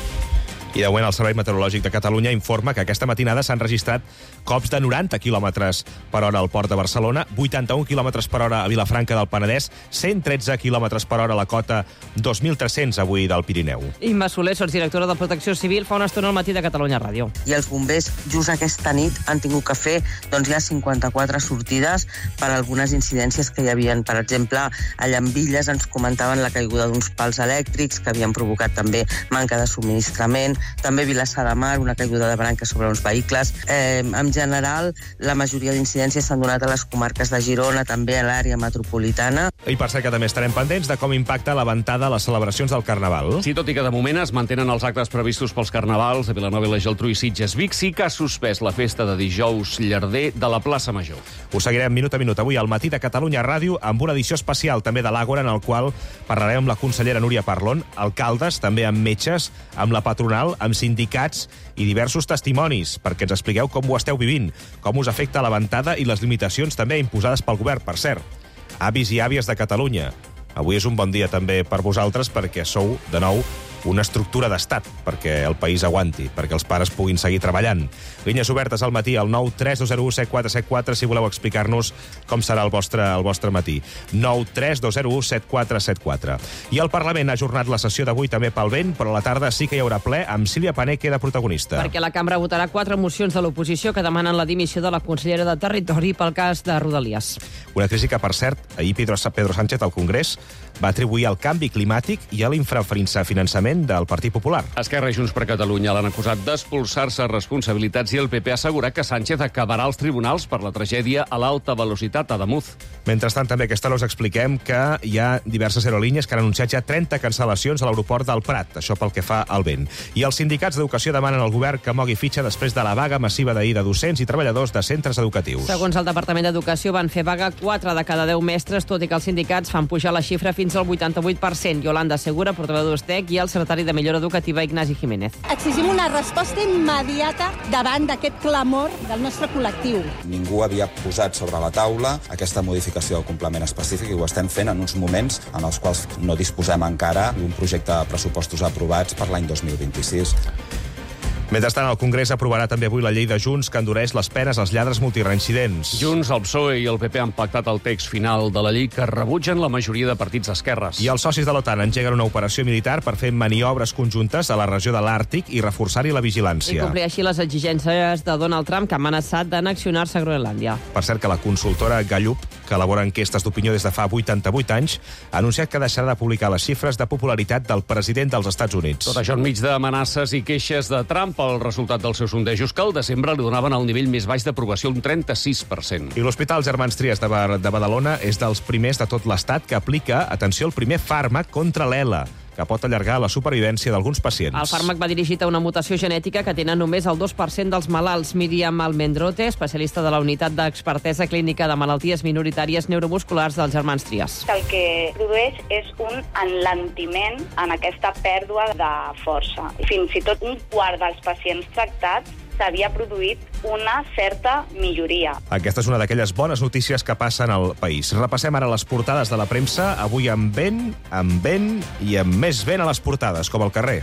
I de moment el Servei Meteorològic de Catalunya informa que aquesta matinada s'han registrat cops de noranta quilòmetres per hora al Port de Barcelona, vuitanta-un quilòmetres per hora a Vilafranca del Penedès, cent tretze quilòmetres per hora a la cota, dos mil tres-cents avui del Pirineu. Imma Soler, sotsdirectora de Protecció Civil, fa una estona al matí de Catalunya Ràdio. I els bombers just aquesta nit han tingut que fer doncs, ja cinquanta-quatre sortides per algunes incidències que hi havia. Per exemple, a Llambilles ens comentaven la caiguda d'uns pals elèctrics que havien provocat també manca de subministrament. També Vilassar de Mar, una caiguda de branca sobre uns vehicles. Eh, en general, la majoria d'incidències s'han donat a les comarques de Girona, també a l'àrea metropolitana. I per cert que també estarem pendents de com impacta la ventada a les celebracions del Carnaval. Sí, tot i que de moment es mantenen els actes previstos pels Carnavals a Vilanova i la Geltrú i Sitges. Vic sí que ha suspès la festa de dijous llarder de la plaça Major. Us seguirem minut a minut avui al matí de Catalunya Ràdio amb una edició especial també de l'Àgora, en el qual parlarem amb la consellera Núria Parlon, alcaldes, també amb metges, amb la patronal, amb sindicats i diversos testimonis, perquè ens expliqueu com ho esteu vivint, com us afecta la ventada i les limitacions també imposades pel govern, per cert. Avis i àvies de Catalunya, avui és un bon dia també per vosaltres perquè sou, de nou, una estructura d'estat perquè el país aguanti, perquè els pares puguin seguir treballant. Línies obertes al matí al nou tres dos zero u set quatre set quatre si voleu explicar-nos com serà el vostre, el vostre matí. nou tres dos zero u set quatre set quatre. I el Parlament ha ajornat la sessió d'avui també pel vent, però a la tarda sí que hi haurà ple amb Sílvia Paneque de protagonista. Perquè la cambra votarà quatre mocions de l'oposició que demanen la dimissió de la consellera de Territori pel cas de Rodalies. Una crisi que, per cert, ahir Pedro, Pedro Sánchez al Congrés va atribuir al canvi climàtic i a l'infrafinançament del Partit Popular. Esquerra i Junts per Catalunya l'han acusat d'expulsar-se responsabilitats i el P P ha assegurat que Sánchez acabarà als tribunals per la tragèdia a l'alta velocitat a Ademuz. Mentrestant, també aquesta hora us expliquem que hi ha diverses aerolínies que han anunciat ja trenta cancel·lacions a l'aeroport del Prat, això pel que fa al vent. I els sindicats d'educació demanen al govern que mogui fitxa després de la vaga massiva d'ahir de docents i treballadors de centres educatius. Segons el Departament d'Educació, van fer vaga quatre de cada deu mestres, tot i que els sindicats fan pujar la xifra fins al vuitanta-vuit per cent. Yolanda Segura, portaveu d'Ustec, i el secretari de Millora Educativa, Ignasi Jiménez. Exigim una resposta immediata davant d'aquest clamor del nostre col·lectiu. Ningú havia posat sobre la taula aquesta modificació del complement específic i ho estem fent en uns moments en els quals no disposem encara d'un projecte de pressupostos aprovats per l'any dos mil vint-i-sis. Mentrestant, el Congrés aprovarà també avui la llei de Junts que endureix les penes als lladres multireincidents. Junts, el P S O E i el P P han pactat el text final de la llei que rebutgen la majoria de partits esquerres. I els socis de l'OTAN engeguen una operació militar per fer maniobres conjuntes a la regió de l'Àrtic i reforçar-hi la I vigilància. complir així les exigències de Donald Trump, que ha amenaçat d'annexionar-se a Groenlàndia. Per cert, que la consultora Gallup, que elabora enquestes d'opinió des de fa vuitanta-vuit anys, ha anunciat que deixarà de publicar les xifres de popularitat del president dels Estats Units. Tot això enmig d'amenaces i queixes de Trump pel resultat dels seus sondejos, que al desembre li donaven el nivell més baix d'aprovació, un trenta-sis per cent. I l'Hospital Germans Trias de, Bar de Badalona és dels primers de tot l'Estat que aplica, atenció, el primer fàrmac contra l'ELA, que pot allargar la supervivència d'alguns pacients. El fàrmac va dirigit a una mutació genètica que tenen només el dos per cent dels malalts. Míriam Almendrote, especialista de la Unitat d'Expertesa Clínica de Malalties Minoritàries Neuromusculars dels Germans Trias. El que produeix és un enlentiment en aquesta pèrdua de força. Fins i tot un quart dels pacients tractats s'havia produït una certa milloria. Aquesta és una d'aquelles bones notícies que passen al país. Repassem ara les portades de la premsa, avui amb vent, amb vent i amb més vent a les portades, com al carrer.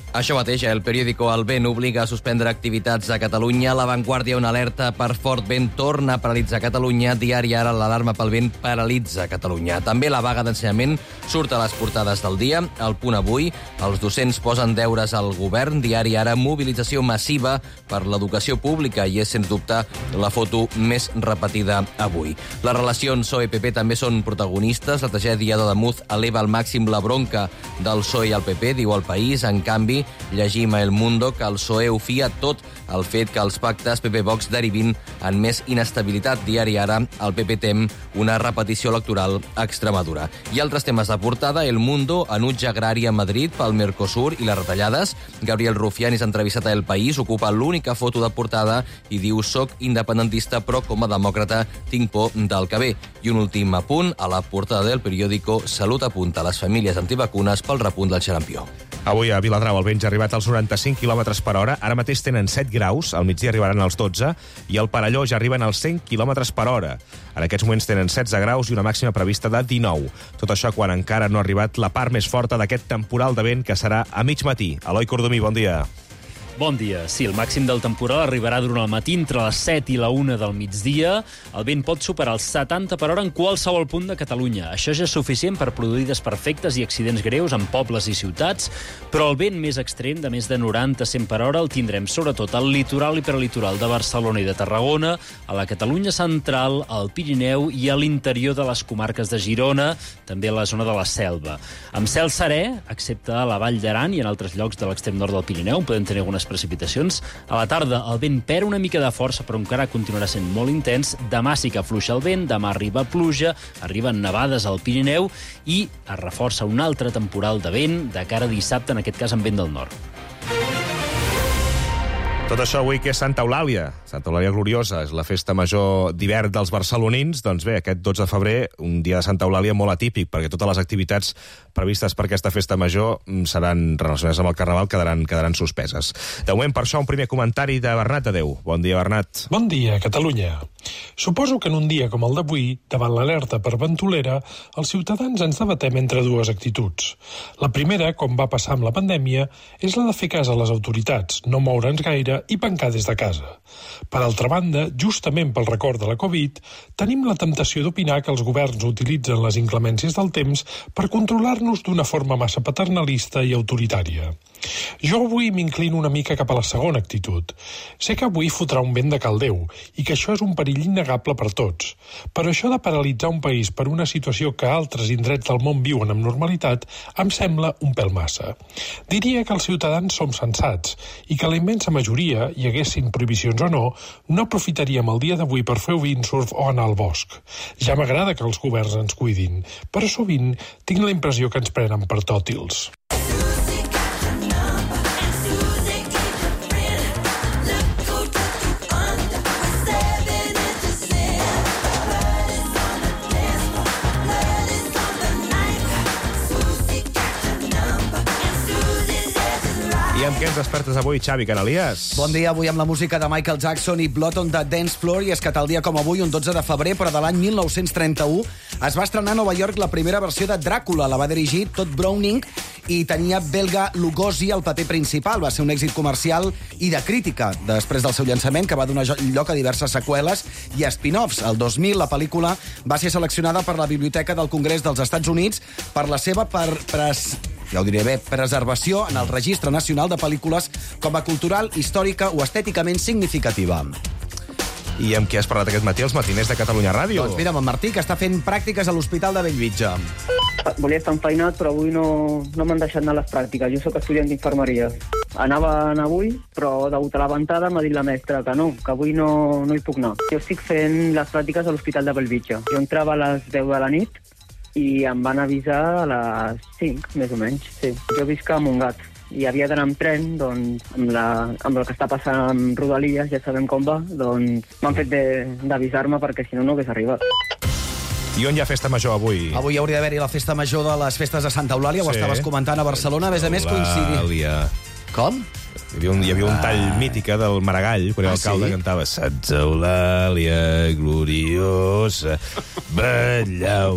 Això mateix, el periòdico El Vent obliga a suspendre activitats a Catalunya. La Vanguardia, una alerta per fort vent, torna a paralitzar Catalunya. Diari Ara, l'alarma pel vent paralitza Catalunya. També la vaga d'ensenyament surt a les portades del dia. El Punt Avui, els docents posen deures al govern. Diari Ara, mobilització massiva per l'educació pública i és, sens dubte, la foto més repetida avui. Les relacions P S O E-P P també són protagonistes. La tragèdia d'Ademuz eleva al màxim la bronca del P S O E i el P P, diu El País. En canvi, llegim a El Mundo que el P S O E ho fia tot al fet que els pactes P P-Vox derivin en més inestabilitat. Diari Ara, el P P tem una repetició electoral a Extremadura. I altres temes de portada, El Mundo, enutja agrari a Madrid pel Mercosur i les retallades. Gabriel Rufián és entrevistat a El País, ocupa l'única foto de portada i diu: soc independentista, però com a demòcrata tinc por del que ve. I un últim apunt, a la portada del periòdico, Salut apunta a les famílies antivacunes pel repunt del xarampió. Avui a Viladrau el vent ja ha arribat als noranta-cinc quilòmetres per hora. Ara mateix tenen set graus, al migdia arribaran als dotze, i al Perelló ja arriben als cent quilòmetres per hora. En aquests moments tenen setze graus i una màxima prevista de dinou. Tot això quan encara no ha arribat la part més forta d'aquest temporal de vent que serà a mig matí. Eloi Cordomí, bon dia. Bon dia. Sí, el màxim del temporal arribarà durant el matí entre les set i la una del migdia. El vent pot superar els setanta per hora en qualsevol punt de Catalunya. Això ja és suficient per produir desperfectes i accidents greus en pobles i ciutats, però el vent més extrem, de més de noranta a cent per hora, el tindrem sobretot al litoral i prelitoral de Barcelona i de Tarragona, a la Catalunya central, al Pirineu i a l'interior de les comarques de Girona, també a la zona de la Selva. Amb cel serè, excepte a la Vall d'Aran i en altres llocs de l'extrem nord del Pirineu, podem tenir algunes precipitacions. A la tarda el vent perd una mica de força, però encara continuarà sent molt intens. Demà sí que afluixa el vent, demà arriba pluja, arriben nevades al Pirineu i es reforça un altre temporal de vent de cara a dissabte, en aquest cas amb vent del nord. Tot això avui que és Santa Eulàlia. Santa Eulàlia Gloriosa és la festa major d'hivern dels barcelonins. Doncs bé, aquest dotze de febrer, un dia de Santa Eulàlia molt atípic, perquè totes les activitats previstes per aquesta festa major seran relacionades amb el Carnaval, quedaran, quedaran suspeses. De moment, per això, un primer comentari de Bernat Adeu. Bon dia, Bernat. Bon dia, Catalunya. Suposo que en un dia com el d'avui, davant l'alerta per ventolera, els ciutadans ens debatem entre dues actituds. La primera, com va passar amb la pandèmia, és la de fer cas a les autoritats, no moure'ns gaire i pencar des de casa. Per altra banda, justament pel record de la Covid, tenim la temptació d'opinar que els governs utilitzen les inclemències del temps per controlar-nos d'una forma massa paternalista i autoritària. Jo avui m'inclino una mica cap a la segona actitud. Sé que avui fotrà un vent de caldeu i que això és un perill innegable per tots, però això de paralitzar un país per una situació que altres indrets del món viuen amb normalitat em sembla un pèl massa. Diria que els ciutadans som sensats i que la immensa majoria, hi haguessin prohibicions o no, no aprofitaríem el dia d'avui per fer windsurf o anar al bosc. Ja m'agrada que els governs ens cuidin, però sovint tinc la impressió que ens prenen per tòtils. I amb què ens despertes avui, Xavi Canalies? Bon dia, avui amb la música de Michael Jackson i Blood on the Dance Floor, i és que tal dia com avui, un dotze de febrer, però de l'any mil nou-cents trenta-u, es va estrenar a Nova York la primera versió de Dràcula. La va dirigir Todd Browning i tenia belga Lugosi al paper principal. Va ser un èxit comercial i de crítica després del seu llançament, que va donar lloc a diverses seqüeles i spin-offs. El dos mil, la pel·lícula va ser seleccionada per la Biblioteca del Congrés dels Estats Units per la seva per... pres... ja ho diré bé, preservació en el Registre Nacional de Pel·lícules com a cultural, històrica o estèticament significativa. I amb qui has parlat aquest matí als matiners de Catalunya Ràdio? Doncs mira, amb en Martí, que està fent pràctiques a l'Hospital de Bellvitge. Volia estar enfeinat, però avui no, no m'han deixat anar a les pràctiques. Jo sóc estudiant d'infermeria. Anava a anar avui, però degut a la ventada m'ha dit la mestra que no, que avui no, no hi puc anar. Jo estic fent les pràctiques a l'Hospital de Bellvitge. Jo entrava a les deu de la nit i em van avisar a les cinc, més o menys. Sí. Jo visc a Montgat i havia d'anar amb tren, doncs, amb, la, amb el que està passant amb Rodalies, ja sabem com va, doncs m'han fet d'avisar-me perquè si no no hagués arribat. I on hi ha festa major avui? Avui hauria d'haver-hi la festa major de les festes de Santa Eulàlia, sí. Ho estaves comentant a Barcelona, a més a més coincidir... Com? Hi havia un, hi havia un tall ah. mítica del Maragall, quan ah, l'alcalde sí? cantava Santa Eulàlia gloriosa, ballau per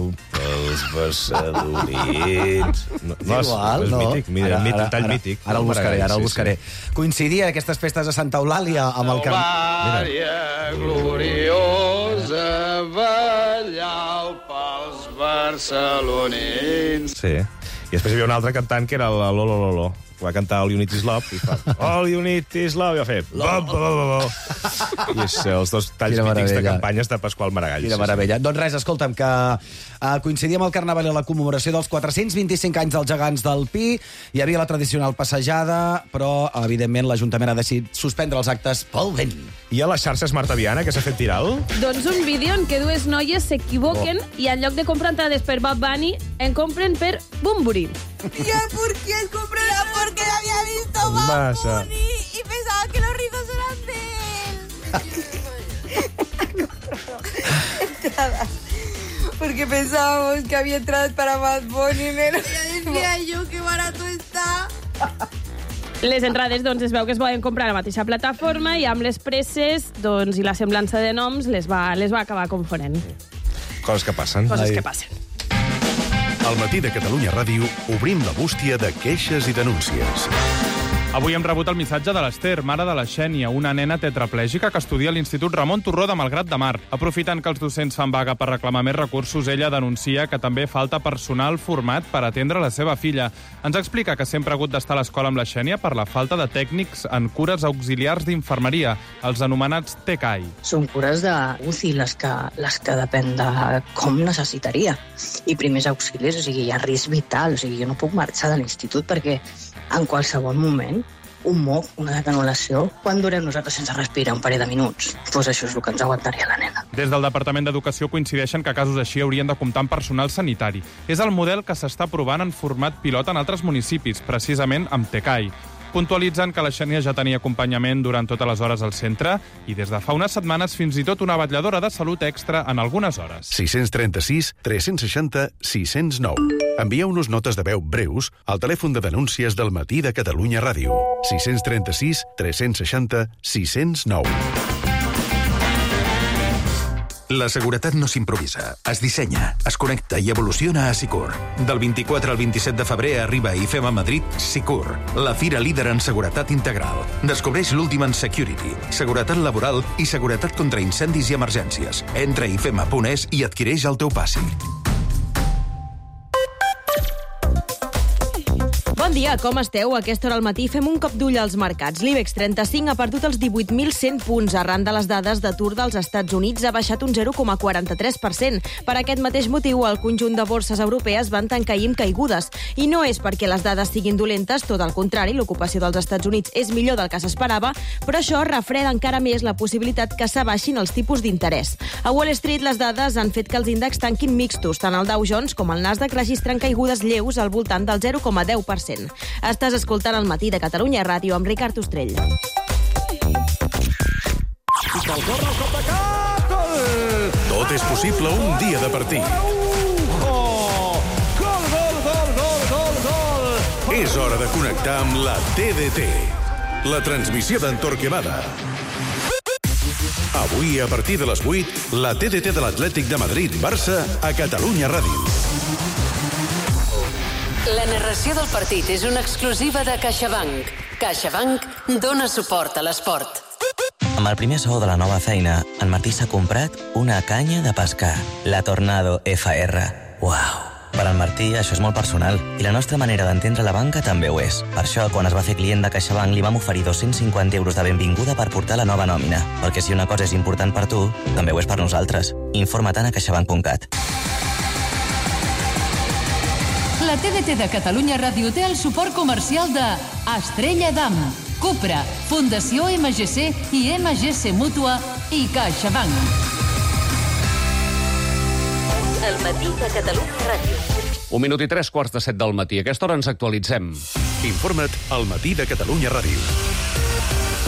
pels barcelonins. No, no, és, igual, és no? mític, mira, Ara- mític, ara- tall ara- mític. Ara el buscaré, ara el Sí, buscaré. Coincidia aquestes festes de Santa Eulàlia amb el... Eulàlia gloriosa, ballau pels barcelonins. Sí. I després hi havia un altre cantant que era el Lolo Lolo. Va cantar All You Need Is Love i fa All You Need Is Love i va fer bo, bo, bo, bo. I és els dos talls Quina mítics de meravella. campanyes de Pasqual Maragall. Quina meravella. Doncs res, escolta'm, que uh, coincidia amb el Carnaval i la commemoració dels quatre-cents vint-i-cinc anys dels gegants del Pi. Hi havia la tradicional passejada, però, evidentment, l'Ajuntament ha decidit suspendre els actes pel vent. I a les xarxes Marta Viana, que s'ha fet viral? Doncs un vídeo en què dues noies s'equivoquen Oh. i en lloc de comprar entrades per Bad Bunny, en compren per Bumburi. ¿Ya por qué compré? Ya porque la había visto Bad Massa. Bunny y pensaba que los rizos eran de él. Entradas. Porque pensábamos que había entradas para Bad Bunny. Pero ya decía yo, qué barato está. Les entrades, doncs, es veu que es poden comprar a la mateixa plataforma i amb les presses doncs, i la semblança de noms les va, les va acabar confonent. Coses que passen. Coses que passen. Al matí de Catalunya Ràdio obrim la bústia de queixes i denúncies. Avui hem rebut el missatge de l'Ester, mare de la Xènia, una nena tetraplègica que estudia a l'Institut Ramon Turró de Malgrat de Mar. Aprofitant que els docents fan vaga per reclamar més recursos, ella denuncia que també falta personal format per atendre la seva filla. Ens explica que sempre ha hagut d'estar a l'escola amb la Xènia per la falta de tècnics en cures auxiliars d'infermeria, els anomenats T C A I. Són cures de U C I les que, les que depèn de com necessitaria. I primers auxilis, o sigui, hi ha risc vital. O sigui, jo no puc marxar de l'institut perquè en qualsevol moment un moc, una decanulació, quan durem nosaltres sense respirar un parell de minuts? Doncs pues això és el que ens aguantaria la nena. Des del Departament d'Educació coincideixen que casos així haurien de comptar amb personal sanitari. És el model que s'està provant en format pilot en altres municipis, precisament amb T C A I. Puntualitzen que la Xènia ja tenia acompanyament durant totes les hores al centre i des de fa unes setmanes fins i tot una vetlladora de salut extra en algunes hores. sis trenta-sis tres seixanta sis zero nou. Envieu-nos notes de veu breus al telèfon de denúncies del matí de Catalunya Ràdio. sis trenta-sis tres seixanta sis zero nou. La seguretat no s'improvisa, es dissenya, es connecta i evoluciona a Sicur. Del vint-i-quatre al vint-i-set de febrer arriba a I F E M a Madrid Sicur, la fira líder en seguretat integral. Descobreix l'últim en security, seguretat laboral i seguretat contra incendis i emergències. Entra a i f e m punt es i adquireix el teu passi. Bon dia, com esteu? A aquesta hora al matí fem un cop d'ull als mercats. L'IBEX trenta-cinc ha perdut els divuit mil cent punts. Arran de les dades d'atur dels Estats Units ha baixat un zero coma quaranta-tres per cent. Per aquest mateix motiu, el conjunt de borses europees van tancar ahir amb caigudes. I no és perquè les dades siguin dolentes, tot al contrari, l'ocupació dels Estats Units és millor del que s'esperava, però això refreda encara més la possibilitat que s'abaixin els tipus d'interès. A Wall Street, les dades han fet que els índexs tanquin mixtos. Tant el Dow Jones com el Nasdaq registren caigudes lleus al voltant del zero coma deu per cent. Estàs escoltant el matí de Catalunya Ràdio amb Ricard Ostrell. Tot és possible un dia de partit. Gol, gol, gol, gol, gol, gol. És hora de connectar amb la T D T, la transmissió d'en Torquemada. Avui, a partir de les vuit, la T D T de l'Atlètic de Madrid-Barça a Catalunya Ràdio. La narració del partit és una exclusiva de CaixaBank. CaixaBank dona suport a l'esport. Amb el primer sou de la nova feina, en Martí s'ha comprat una canya de pescar, la Tornado F R. Uau! Per al Martí, això és molt personal, i la nostra manera d'entendre la banca també ho és. Per això, quan es va fer client de CaixaBank, li vam oferir dos-cents cinquanta euros de benvinguda per portar la nova nòmina. Perquè si una cosa és important per tu, també ho és per nosaltres. Informa-te'n a caixabank punt cat. La T D T de Catalunya Ràdio té el suport comercial de Estrella Damm, Cupra, Fundació M G C i M G C Mútua i CaixaBank. El matí de Catalunya Ràdio. Un minut i tres quarts de set del matí. A aquesta hora ens actualitzem. Informa't al matí de Catalunya Ràdio.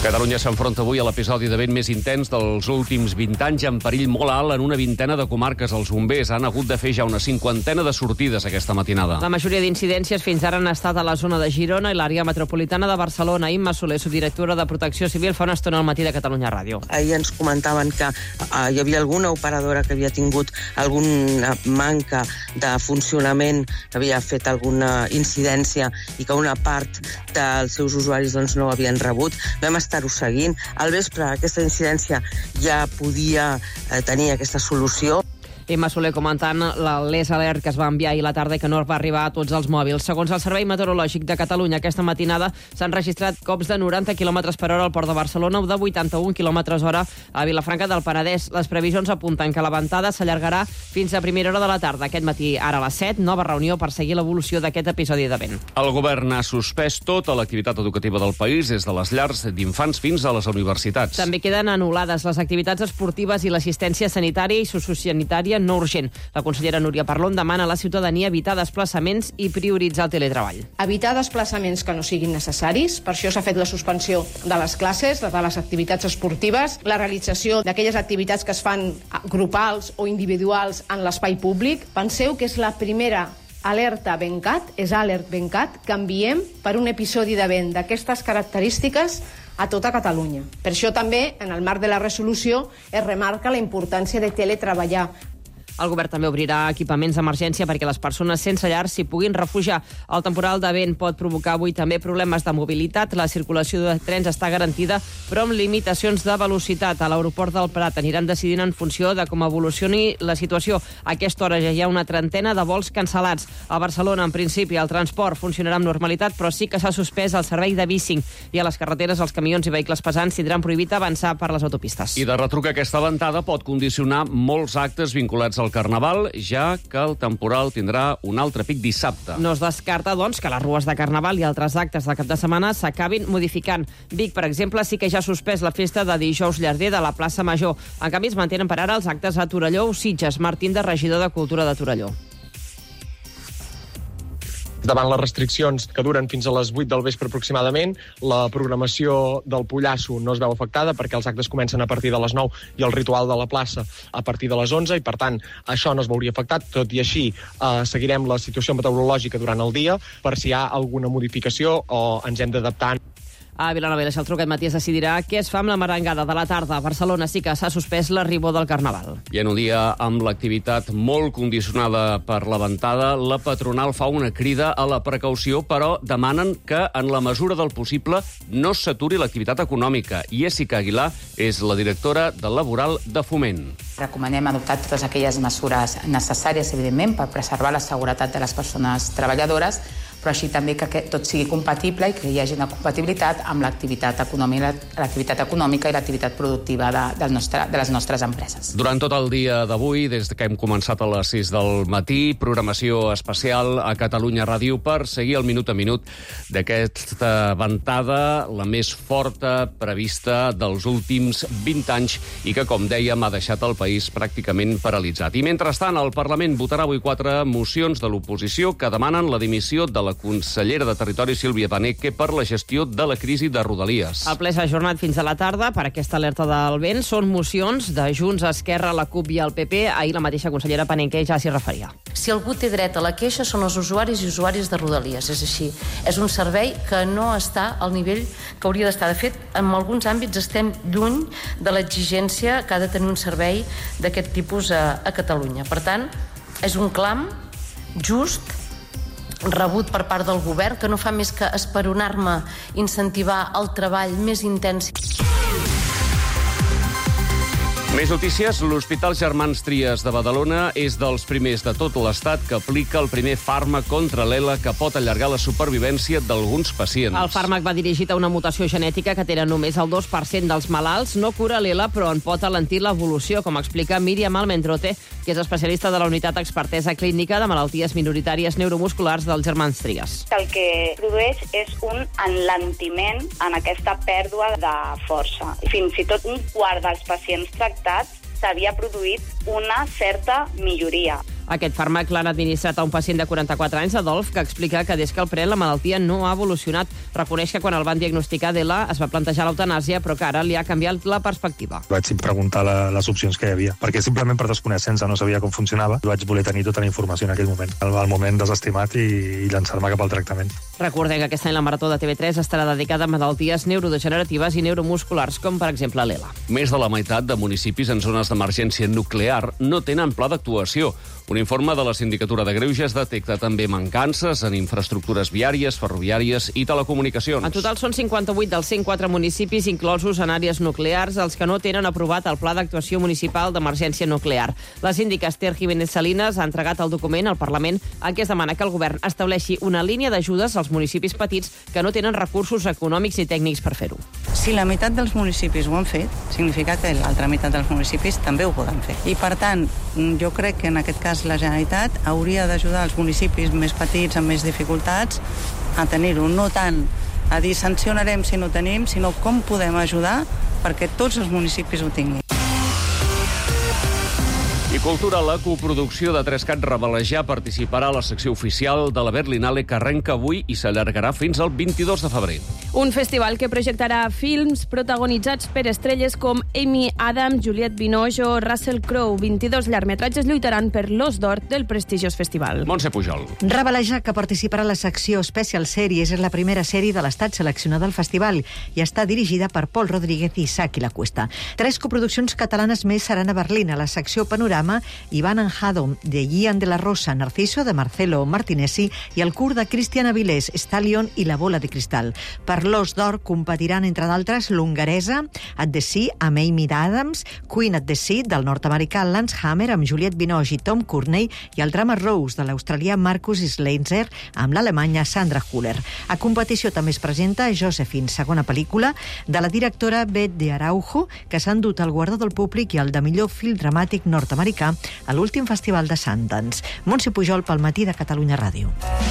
Catalunya s'enfronta avui a l'episodi de vent més intens dels últims vint anys, en perill molt alt en una vintena de comarques. Els bombers han hagut de fer ja una cinquantena de sortides aquesta matinada. La majoria d'incidències fins ara han estat a la zona de Girona i l'àrea metropolitana de Barcelona. Imma Soler, subdirectora de Protecció Civil, fa una estona al matí de Catalunya Ràdio. Ahir ens comentaven que uh, hi havia alguna operadora que havia tingut alguna manca de funcionament, que havia fet alguna incidència i que una part dels seus usuaris doncs, no ho havien rebut. Vam estar-ho seguint. Al vespre aquesta incidència ja podia eh, tenir aquesta solució. Imma Soler comentant l'A L E S Alert que es va enviar ahir a la tarda i que no va arribar a tots els mòbils. Segons el Servei Meteorològic de Catalunya, aquesta matinada s'han registrat cops de noranta quilòmetres per hora al Port de Barcelona o de vuitanta-un quilòmetres hora a Vilafranca del Penedès. Les previsions apunten que la ventada s'allargarà fins a primera hora de la tarda. Aquest matí, ara a les set, nova reunió per seguir l'evolució d'aquest episodi de vent. El govern ha suspès tota l'activitat educativa del país, des de les llars d'infants fins a les universitats. També queden anul·lades les activitats esportives i l'assistència sanitària i sociosanitària no urgent. La consellera Núria Parlon demana a la ciutadania evitar desplaçaments i prioritzar el teletreball. Evitar desplaçaments que no siguin necessaris. Per això s'ha fet la suspensió de les classes, de les activitats esportives, la realització d'aquelles activitats que es fan grupals o individuals en l'espai públic. Penseu que és la primera alerta Bencat, és Alert Bencat, que enviem per un episodi de vent d'aquestes característiques a tota Catalunya. Per això també, en el marc de la resolució, es remarca la importància de teletreballar. El govern també obrirà equipaments d'emergència perquè les persones sense llar s'hi puguin refugiar. El temporal de vent pot provocar avui també problemes de mobilitat. La circulació de trens està garantida, però amb limitacions de velocitat. A l'aeroport del Prat aniran decidint en funció de com evolucioni la situació. A aquesta hora ja hi ha una trentena de vols cancel·lats. A Barcelona, en principi, el transport funcionarà amb normalitat, però sí que s'ha suspès el servei de bicing. I a les carreteres, els camions i vehicles pesants tindran prohibit avançar per les autopistes. I de retruc, aquesta ventada pot condicionar molts actes vinculats al Carnaval, ja que el temporal tindrà un altre pic dissabte. No es descarta, doncs, que les rues de Carnaval i altres actes de cap de setmana s'acabin modificant. Vic, per exemple, sí que ja ha suspès la festa de dijous llarder de la plaça Major. En canvi, es mantenen per ara els actes a Torelló o Sitges. Martín, de regidor de Cultura de Torelló. Davant les restriccions que duren fins a les vuit del vespre aproximadament, la programació del Pollasso no es veu afectada perquè els actes comencen a partir de les nou i el ritual de la plaça a partir de les onze i, per tant, això no es veuria afectat. Tot i així, eh, seguirem la situació meteorològica durant el dia per si hi ha alguna modificació o ens hem d'adaptar. A Vilanova i la Geltrú aquest matí es decidirà què es fa amb la merengada de la tarda. A Barcelona sí que s'ha suspès l'arribó del Carnaval. I en un dia amb l'activitat molt condicionada per la ventada, la patronal fa una crida a la precaució, però demanen que, en la mesura del possible, no s'aturi l'activitat econòmica. Jessica Aguilar és la directora del Laboral de Foment. Recomanem adoptar totes aquelles mesures necessàries, evidentment, per preservar la seguretat de les persones treballadores, però així també que tot sigui compatible i que hi hagi una compatibilitat amb l'activitat econòmica, l'activitat econòmica i l'activitat productiva de, del nostre, de les nostres empreses. Durant tot el dia d'avui, des que hem començat a les sis del matí, programació especial a Catalunya Ràdio per seguir el minut a minut d'aquesta ventada, la més forta prevista dels últims vint anys i que, com dèiem, ha deixat el país pràcticament paralitzat. I mentrestant, el Parlament votarà avui quatre mocions de l'oposició que demanen la dimissió de la consellera de Territori, Sílvia Paneque, per la gestió de la crisi de Rodalies. El ple s'ha ajornat fins a la tarda per aquesta alerta del vent. Són mocions de Junts, Esquerra, la CUP i el P P. Ahir la mateixa consellera Paneque ja s'hi referia. Si algú té dret a la queixa són els usuaris i usuàries de Rodalies. És així. És un servei que no està al nivell que hauria d'estar. De fet, en alguns àmbits estem lluny de l'exigència que ha de tenir un servei d'aquest tipus a, a Catalunya. Per tant, és un clam just rebut per part del govern, que no fa més que esperonar-me, incentivar el treball més intens. Més notícies. L'Hospital Germans Trias de Badalona és dels primers de tot l'Estat que aplica el primer fàrmac contra l'E L A que pot allargar la supervivència d'alguns pacients. El fàrmac va dirigit a una mutació genètica que tenen només el dos per cent dels malalts. No cura l'E L A, però en pot alentir l'evolució, com explica Míriam Almendrote, que és especialista de la Unitat d'Expertesa Clínica de Malalties Minoritàries Neuromusculars del Germans Trias. El que produeix és un enlentiment en aquesta pèrdua de força. Fins i tot un quart dels pacients tractats s'havia produït una certa milloria. Aquest fàrmac l'han administrat a un pacient de quaranta-quatre anys, Adolf, que explica que des que el pren la malaltia no ha evolucionat. Reconeix que quan el van diagnosticar d'E L A es va plantejar l'eutanàsia, però que ara li ha canviat la perspectiva. Vaig preguntar la, les opcions que hi havia, perquè simplement per desconeixença no sabia com funcionava. Vaig voler tenir tota la informació en aquell moment. Al, al moment desestimat i, i llançar-me cap al tractament. Recordem que aquest any la Marató de T V tres estarà dedicada a malalties neurodegeneratives i neuromusculars, com per exemple l'E L A. Més de la meitat de municipis en zones d'emergència nuclear no tenen pla d'actuació. Un informe de la Sindicatura de Greuges detecta també mancances en infraestructures viàries, ferroviàries i telecomunicacions. En total són cinquanta-vuit dels cent quatre municipis inclosos en àrees nuclears els que no tenen aprovat el Pla d'Actuació Municipal d'Emergència Nuclear. La síndica Esther Jiménez Salinas ha entregat el document al Parlament en què es demana que el govern estableixi una línia d'ajudes als municipis petits que no tenen recursos econòmics i tècnics per fer-ho. Si la meitat dels municipis ho han fet, significa que l'altra meitat dels municipis també ho poden fer. I, per tant, jo crec que en aquest cas la Generalitat hauria d'ajudar els municipis més petits amb més dificultats a tenir-ho, no tant a dir sancionarem si no tenim, sinó com podem ajudar perquè tots els municipis ho tinguin. I cultura, la coproducció de Trescat Revelejar participarà a la secció oficial de la Berlinale que arrenca avui i s'allargarà fins al vint-i-dos de febrer. Un festival que projectarà films protagonitzats per estrelles com Amy Adams, Juliette Binoche o Russell Crowe. vint-i-dos llargmetratges lluitaran per l'Os d'Or del prestigiós festival. Montse Pujol. Revelejar, que participarà a la secció Special Series, és la primera sèrie de l'estat seleccionada al festival i està dirigida per Pol Rodríguez i Saki La Cuesta. Tres coproduccions catalanes més seran a Berlín, a la secció Panorama, Iván Anjado, de Ian de la Rosa, Narciso, de Marcelo Martinesi, i el curt de Cristian Avilés, Stallion i la bola de cristal. Per l'Os d'Or competiran, entre d'altres, l'hongaresa At the Sea, amb Amy Adams, Queen at the Sea, del nord-americà Lance Hammer, amb Juliette Binoche i Tom Courtenay, i el drama Rose, de l'australià Marcus Schleitzer, amb l'alemanya Sandra Huller. A competició també es presenta Josephine, segona pel·lícula, de la directora Beth de Araujo, que s'ha endut el guardó del públic i el de millor film dramàtic nord-americà a l'últim festival de Sundance. Montse Pujol pel Matí de Catalunya Ràdio.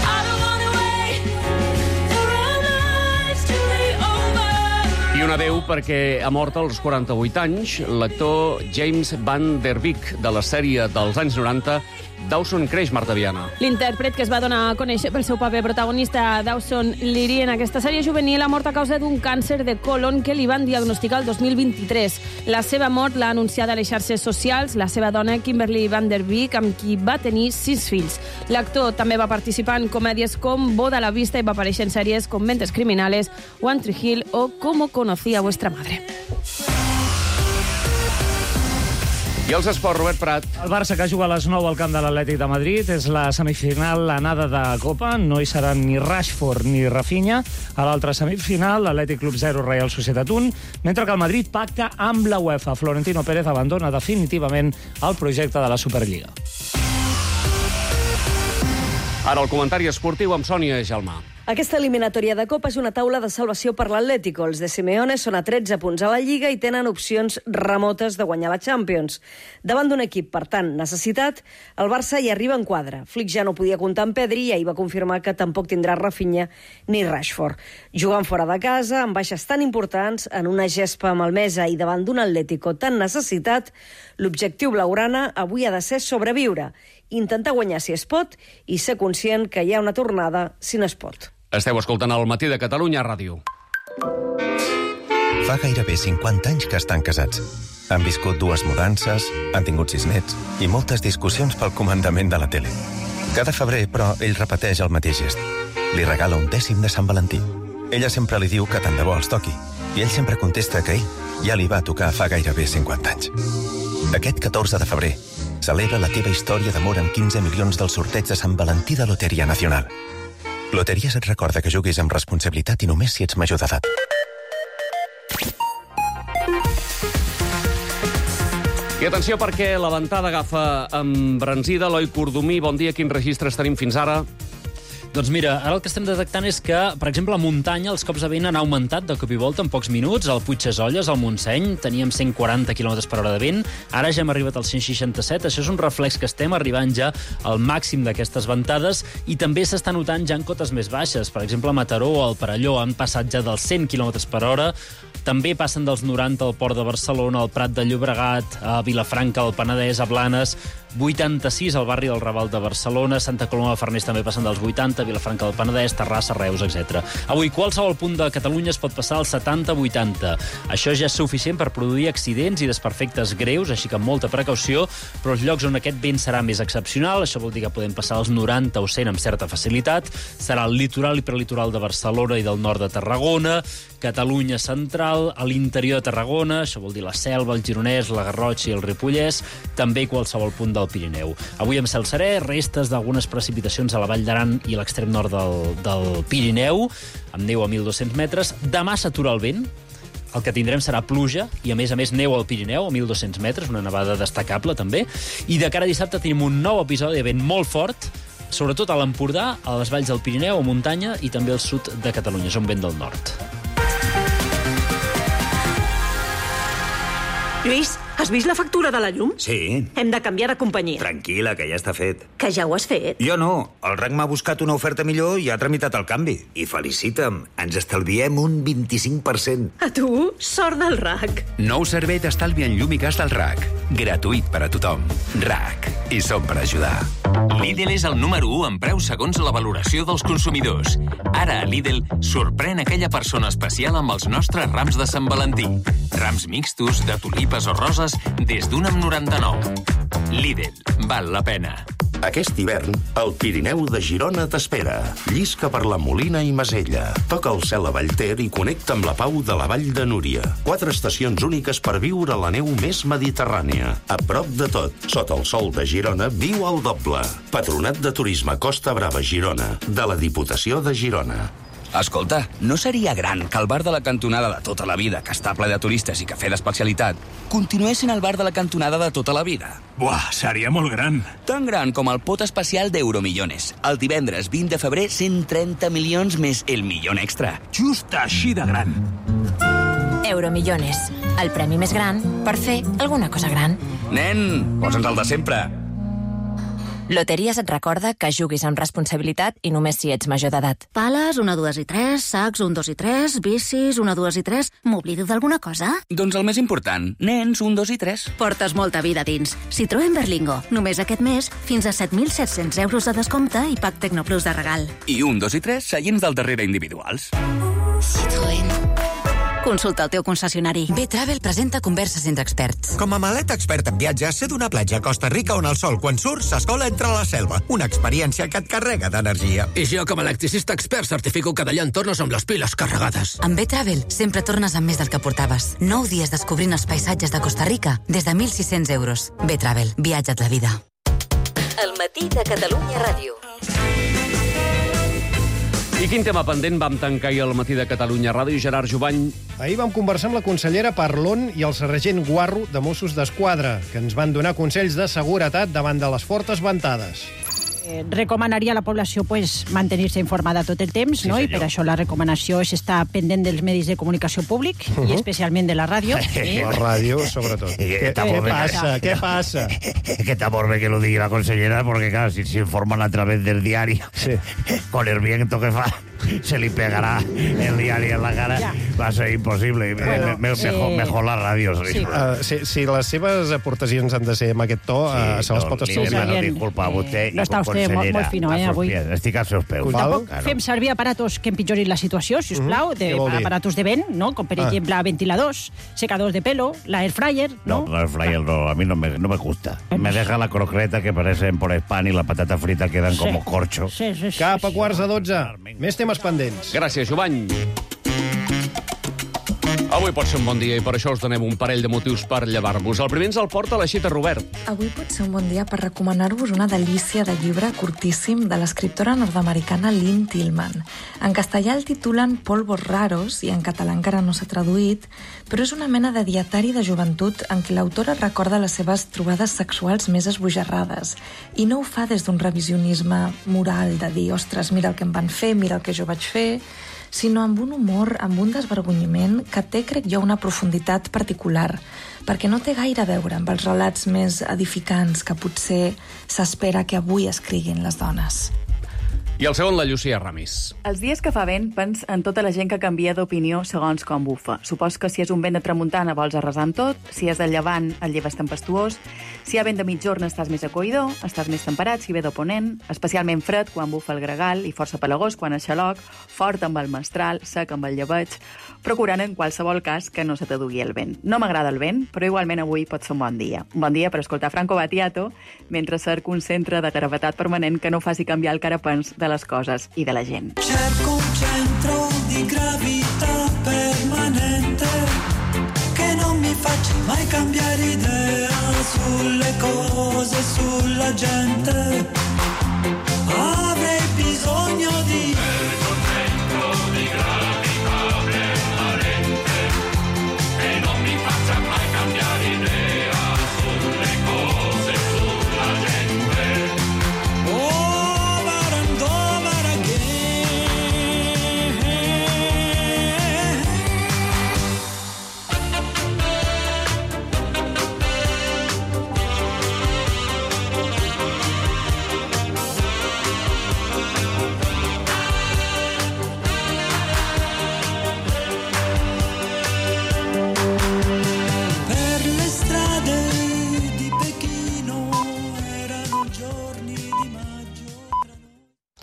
I un adeu perquè ha mort als quaranta-vuit anys l'actor James Van Der Beek de la sèrie dels anys noranta Dawson Creix, Marta Viana. L'intèrpret que es va donar a conèixer pel seu paper protagonista Dawson Leary en aquesta sèrie juvenil ha mort a causa d'un càncer de colon que li van diagnosticar el dos mil vint-i-tres. La seva mort l'ha anunciat a les xarxes socials la seva dona Kimberly Van Der Beek, amb qui va tenir sis fills. L'actor també va participar en comèdies com Boda a la vista i va aparèixer en sèries com Mentes criminales, One Tree Hill o Cómo conocí a vuestra madre. I els esports, Robert Prat. El Barça, que juga a les nou al camp de l'Atlètic de Madrid, és la semifinal anada de Copa. No hi seran ni Rashford ni Rafinha. A l'altra semifinal, l'Atlètic Club zero, Real Societat un, mentre que el Madrid pacta amb la UEFA. Florentino Pérez abandona definitivament el projecte de la Superliga. Ara el comentari esportiu amb Sònia Gelmà. Aquesta eliminatòria de Copa és una taula de salvació per l'Atlético. Els de Simeone són a tretze punts a la Lliga i tenen opcions remotes de guanyar la Champions. Davant d'un equip, per tant, necessitat, el Barça hi arriba en quadre. Flick ja no podia comptar amb Pedri i ahir va confirmar que tampoc tindrà Rafinha ni Rashford. Jugant fora de casa, amb baixes tan importants, en una gespa malmesa i davant d'un Atlético tan necessitat, l'objectiu blaugrana avui ha de ser sobreviure, intentar guanyar si es pot i ser conscient que hi ha una tornada si no es pot. Esteu escoltant el Matí de Catalunya Ràdio. Fa gairebé cinquanta anys que estan casats. Han viscut dues mudances, han tingut sis nets i moltes discussions pel comandament de la tele. Cada febrer, però, ell repeteix el mateix gest. Li regala un dècim de Sant Valentí. Ella sempre li diu que tant de bo els toqui i ell sempre contesta que ell ja li va tocar fa gairebé cinquanta anys. Aquest catorze de febrer celebra la teva història d'amor amb quinze milions del sorteig de Sant Valentí de Loteria Nacional. Loteries et recorda que juguis amb responsabilitat i només si ets major d'edat. I atenció perquè la ventada agafa embranzida. Eloi Cordomí, bon dia. Quins registres tenim fins ara? Doncs mira, ara el que estem detectant és que, per exemple, a muntanya els cops de vent han augmentat de cop i volta en pocs minuts. Al Puigsesolles, al Montseny, teníem cent quaranta quilòmetres per hora de vent. Ara ja hem arribat als cent seixanta-set. Això és un reflex que estem arribant ja al màxim d'aquestes ventades i també s'està notant ja en cotes més baixes. Per exemple, a Mataró o al Perelló han passat ja dels cent quilòmetres per hora. També passen dels noranta al Port de Barcelona, al Prat de Llobregat, a Vilafranca, al Penedès, a Blanes. vuitanta-sis al barri del Raval de Barcelona, Santa Coloma de Farners també passen dels vuitanta, Vilafranca del Penedès, Terrassa, Reus, etcètera. Avui qualsevol punt de Catalunya es pot passar als setanta vuitanta. Això ja és suficient per produir accidents i desperfectes greus, així que amb molta precaució, però els llocs on aquest vent serà més excepcional, això vol dir que podem passar als noranta o cent amb certa facilitat, serà el litoral i prelitoral de Barcelona i del nord de Tarragona, Catalunya central, a l'interior de Tarragona, això vol dir la Selva, el Gironès, la Garrotxa i el Ripollès, també qualsevol punt del Pirineu. Avui amb cel serè, restes d'algunes precipitacions a la Vall d'Aran i l'extrem nord del, del Pirineu, amb neu a mil dos-cents metres. Demà s'atura el vent, el que tindrem serà pluja i, a més a més, neu al Pirineu, a mil dos-cents metres, una nevada destacable, també. I de cara a dissabte tenim un nou episodi de vent molt fort, sobretot a l'Empordà, a les valls del Pirineu, a muntanya i també al sud de Catalunya. És un vent del nord. Lluís, has vist la factura de la llum? Sí. Hem de canviar de companyia. Tranquil·la, que ja està fet. Que ja ho has fet? Jo no. El R A C m'ha buscat una oferta millor i ha tramitat el canvi. I felicita'm, ens estalviem un vint-i-cinc per cent. A tu, sort del R A C. Nou servei d'estalvi en llum i gas del R A C. Gratuït per a tothom. R A C. I som per ajudar. Lidl és el número u en preus segons la valoració dels consumidors. Ara a Lidl sorprèn aquella persona especial amb els nostres rams de Sant Valentí. Rams mixtos, de tulipes o roses, des d'un amb noranta-nou. Lidl, val la pena. Aquest hivern, el Pirineu de Girona t'espera. Llisca per la Molina i Masella. Toca el cel a Vallter i connecta amb la pau de la Vall de Núria. Quatre estacions úniques per viure la neu més mediterrània. A prop de tot, sota el sol de Girona, viu al doble. Patronat de Turisme Costa Brava Girona, de la Diputació de Girona. Escolta, no seria gran que el bar de la cantonada de tota la vida, que està ple de turistes i cafè d'especialitat, continués sent el bar de la cantonada de tota la vida? Buah, seria molt gran. Tan gran com el pot especial d'Euromillones. El divendres vint de febrer, cent trenta milions més el milió extra. Just així de gran. Euromillones, el premi més gran per fer alguna cosa gran. Nen, posa'ns el de sempre. Loteries et recorda que juguis amb responsabilitat i només si ets major d'edat. Pales, una, dues i tres, sacs, un, dos i tres, bicis, una, dues i tres... M'oblido d'alguna cosa? Doncs el més important, nens, un, dos i tres. Portes molta vida dins. Citroën Berlingo. Només aquest mes, fins a set mil set-cents euros de descompte i pack Tecnoplus de regal. I un, dos i tres, seients del darrere individuals. Citroën. Consulta el teu concessionari. B-Travel presenta converses entre experts. Com a maleta expert en viatges, sé d'una platja a Costa Rica on el sol, quan surts, s'escola entre la selva. Una experiència que et carrega d'energia. I jo, com a electricista expert, certifico que d'allà en tornes amb les piles carregades. Amb B-Travel sempre tornes amb més del que portaves. Nou dies descobrint els paisatges de Costa Rica des de mil sis-cents euros. B-Travel. Viatja't la vida. El matí de Catalunya Ràdio. I quin tema pendent vam tancar ahir al matí de Catalunya Ràdio, Gerard Jubany? Ahir vam conversar amb la consellera Parlon i el sergent Guarro de Mossos d'Esquadra, que ens van donar consells de seguretat davant de les fortes ventades. Eh, recomanaria a la població pues, mantenir-se informada tot el temps, sí, no? I per això la recomanació és estar pendent dels medis de comunicació públic, uh -huh. i especialment de la ràdio. Eh? La ràdio, sobretot. ¿Qué, ¿Qué pasa? ¿Qué pasa? Que está por ver que lo diga la consellera, porque claro, si se informan a través del diario, sí. Con el viento que fa, se le pegará el diario en la cara, ja. Va a ser impossible. Bueno, me, me, sí. mejor, mejor la ràdio. Sí. Uh, si, si les seves aportacions han de ser amb aquest to, sí, uh, se les no, pot escoltar. Li demano disculpa a vostè no està vostè molt, molt fino, eh, avui. Pies. Estic als seus peus. Tampoc claro. Fem servir aparatos que empitjorin la situació, si us plau, mm -hmm. de aparatos de vent, no? Com per ah. exemple ventiladors, secadors de pelo, la air fryer, ¿no? No, la air fryer no, a mí no me, no me gusta. Me deja la croqueta que parecen por el pan y la patata frita quedan sí. como corcho. Sí, sí, sí, Cap a quarts de dotze. Més temes pendents. Gràcies, Jubany. Avui pot ser un bon dia i per això us donem un parell de motius per llevar-vos. El primer ens el porta l'Aixeta Robert. Avui pot ser un bon dia per recomanar-vos una delícia de llibre curtíssim de l'escriptora nord-americana Lynn Tillman. En castellà el titulen Polvos raros i en català encara no s'ha traduït, però és una mena de dietari de joventut en què l'autora recorda les seves trobades sexuals més esbojarrades i no ho fa des d'un revisionisme moral de dir, ostres, mira el que em van fer, mira el que jo vaig fer, sinó amb un humor, amb un desvergonyiment que té, crec jo, una profunditat particular, perquè no té gaire a veure amb els relats més edificants que potser s'espera que avui escriguin les dones. I el segon, la Llucia Ramis. Els dies que fa vent, pens en tota la gent que canvia d'opinió segons com bufa. Supos que si és un vent de tramuntana vols arrasar amb tot, si és del llevant el lleves tempestuós, si hi ha vent de mitjorn estàs més acollidor, estàs més temperat si ve de ponent, especialment fred quan bufa el gregal i força pelagós quan és xaloc, fort amb el mestral, sec amb el llebeig, procurant en qualsevol cas que no se t'adugui el vent. No m'agrada el vent, però igualment avui pot ser un bon dia. Un bon dia per escoltar Franco Battiato mentre cerco un centre de gravetat permanent que no faci canviar el carapens de les coses i de la gent. Cerco un centro di gravità permanente che non mi faccia mai cambiare idea sulle cose, sulla gente.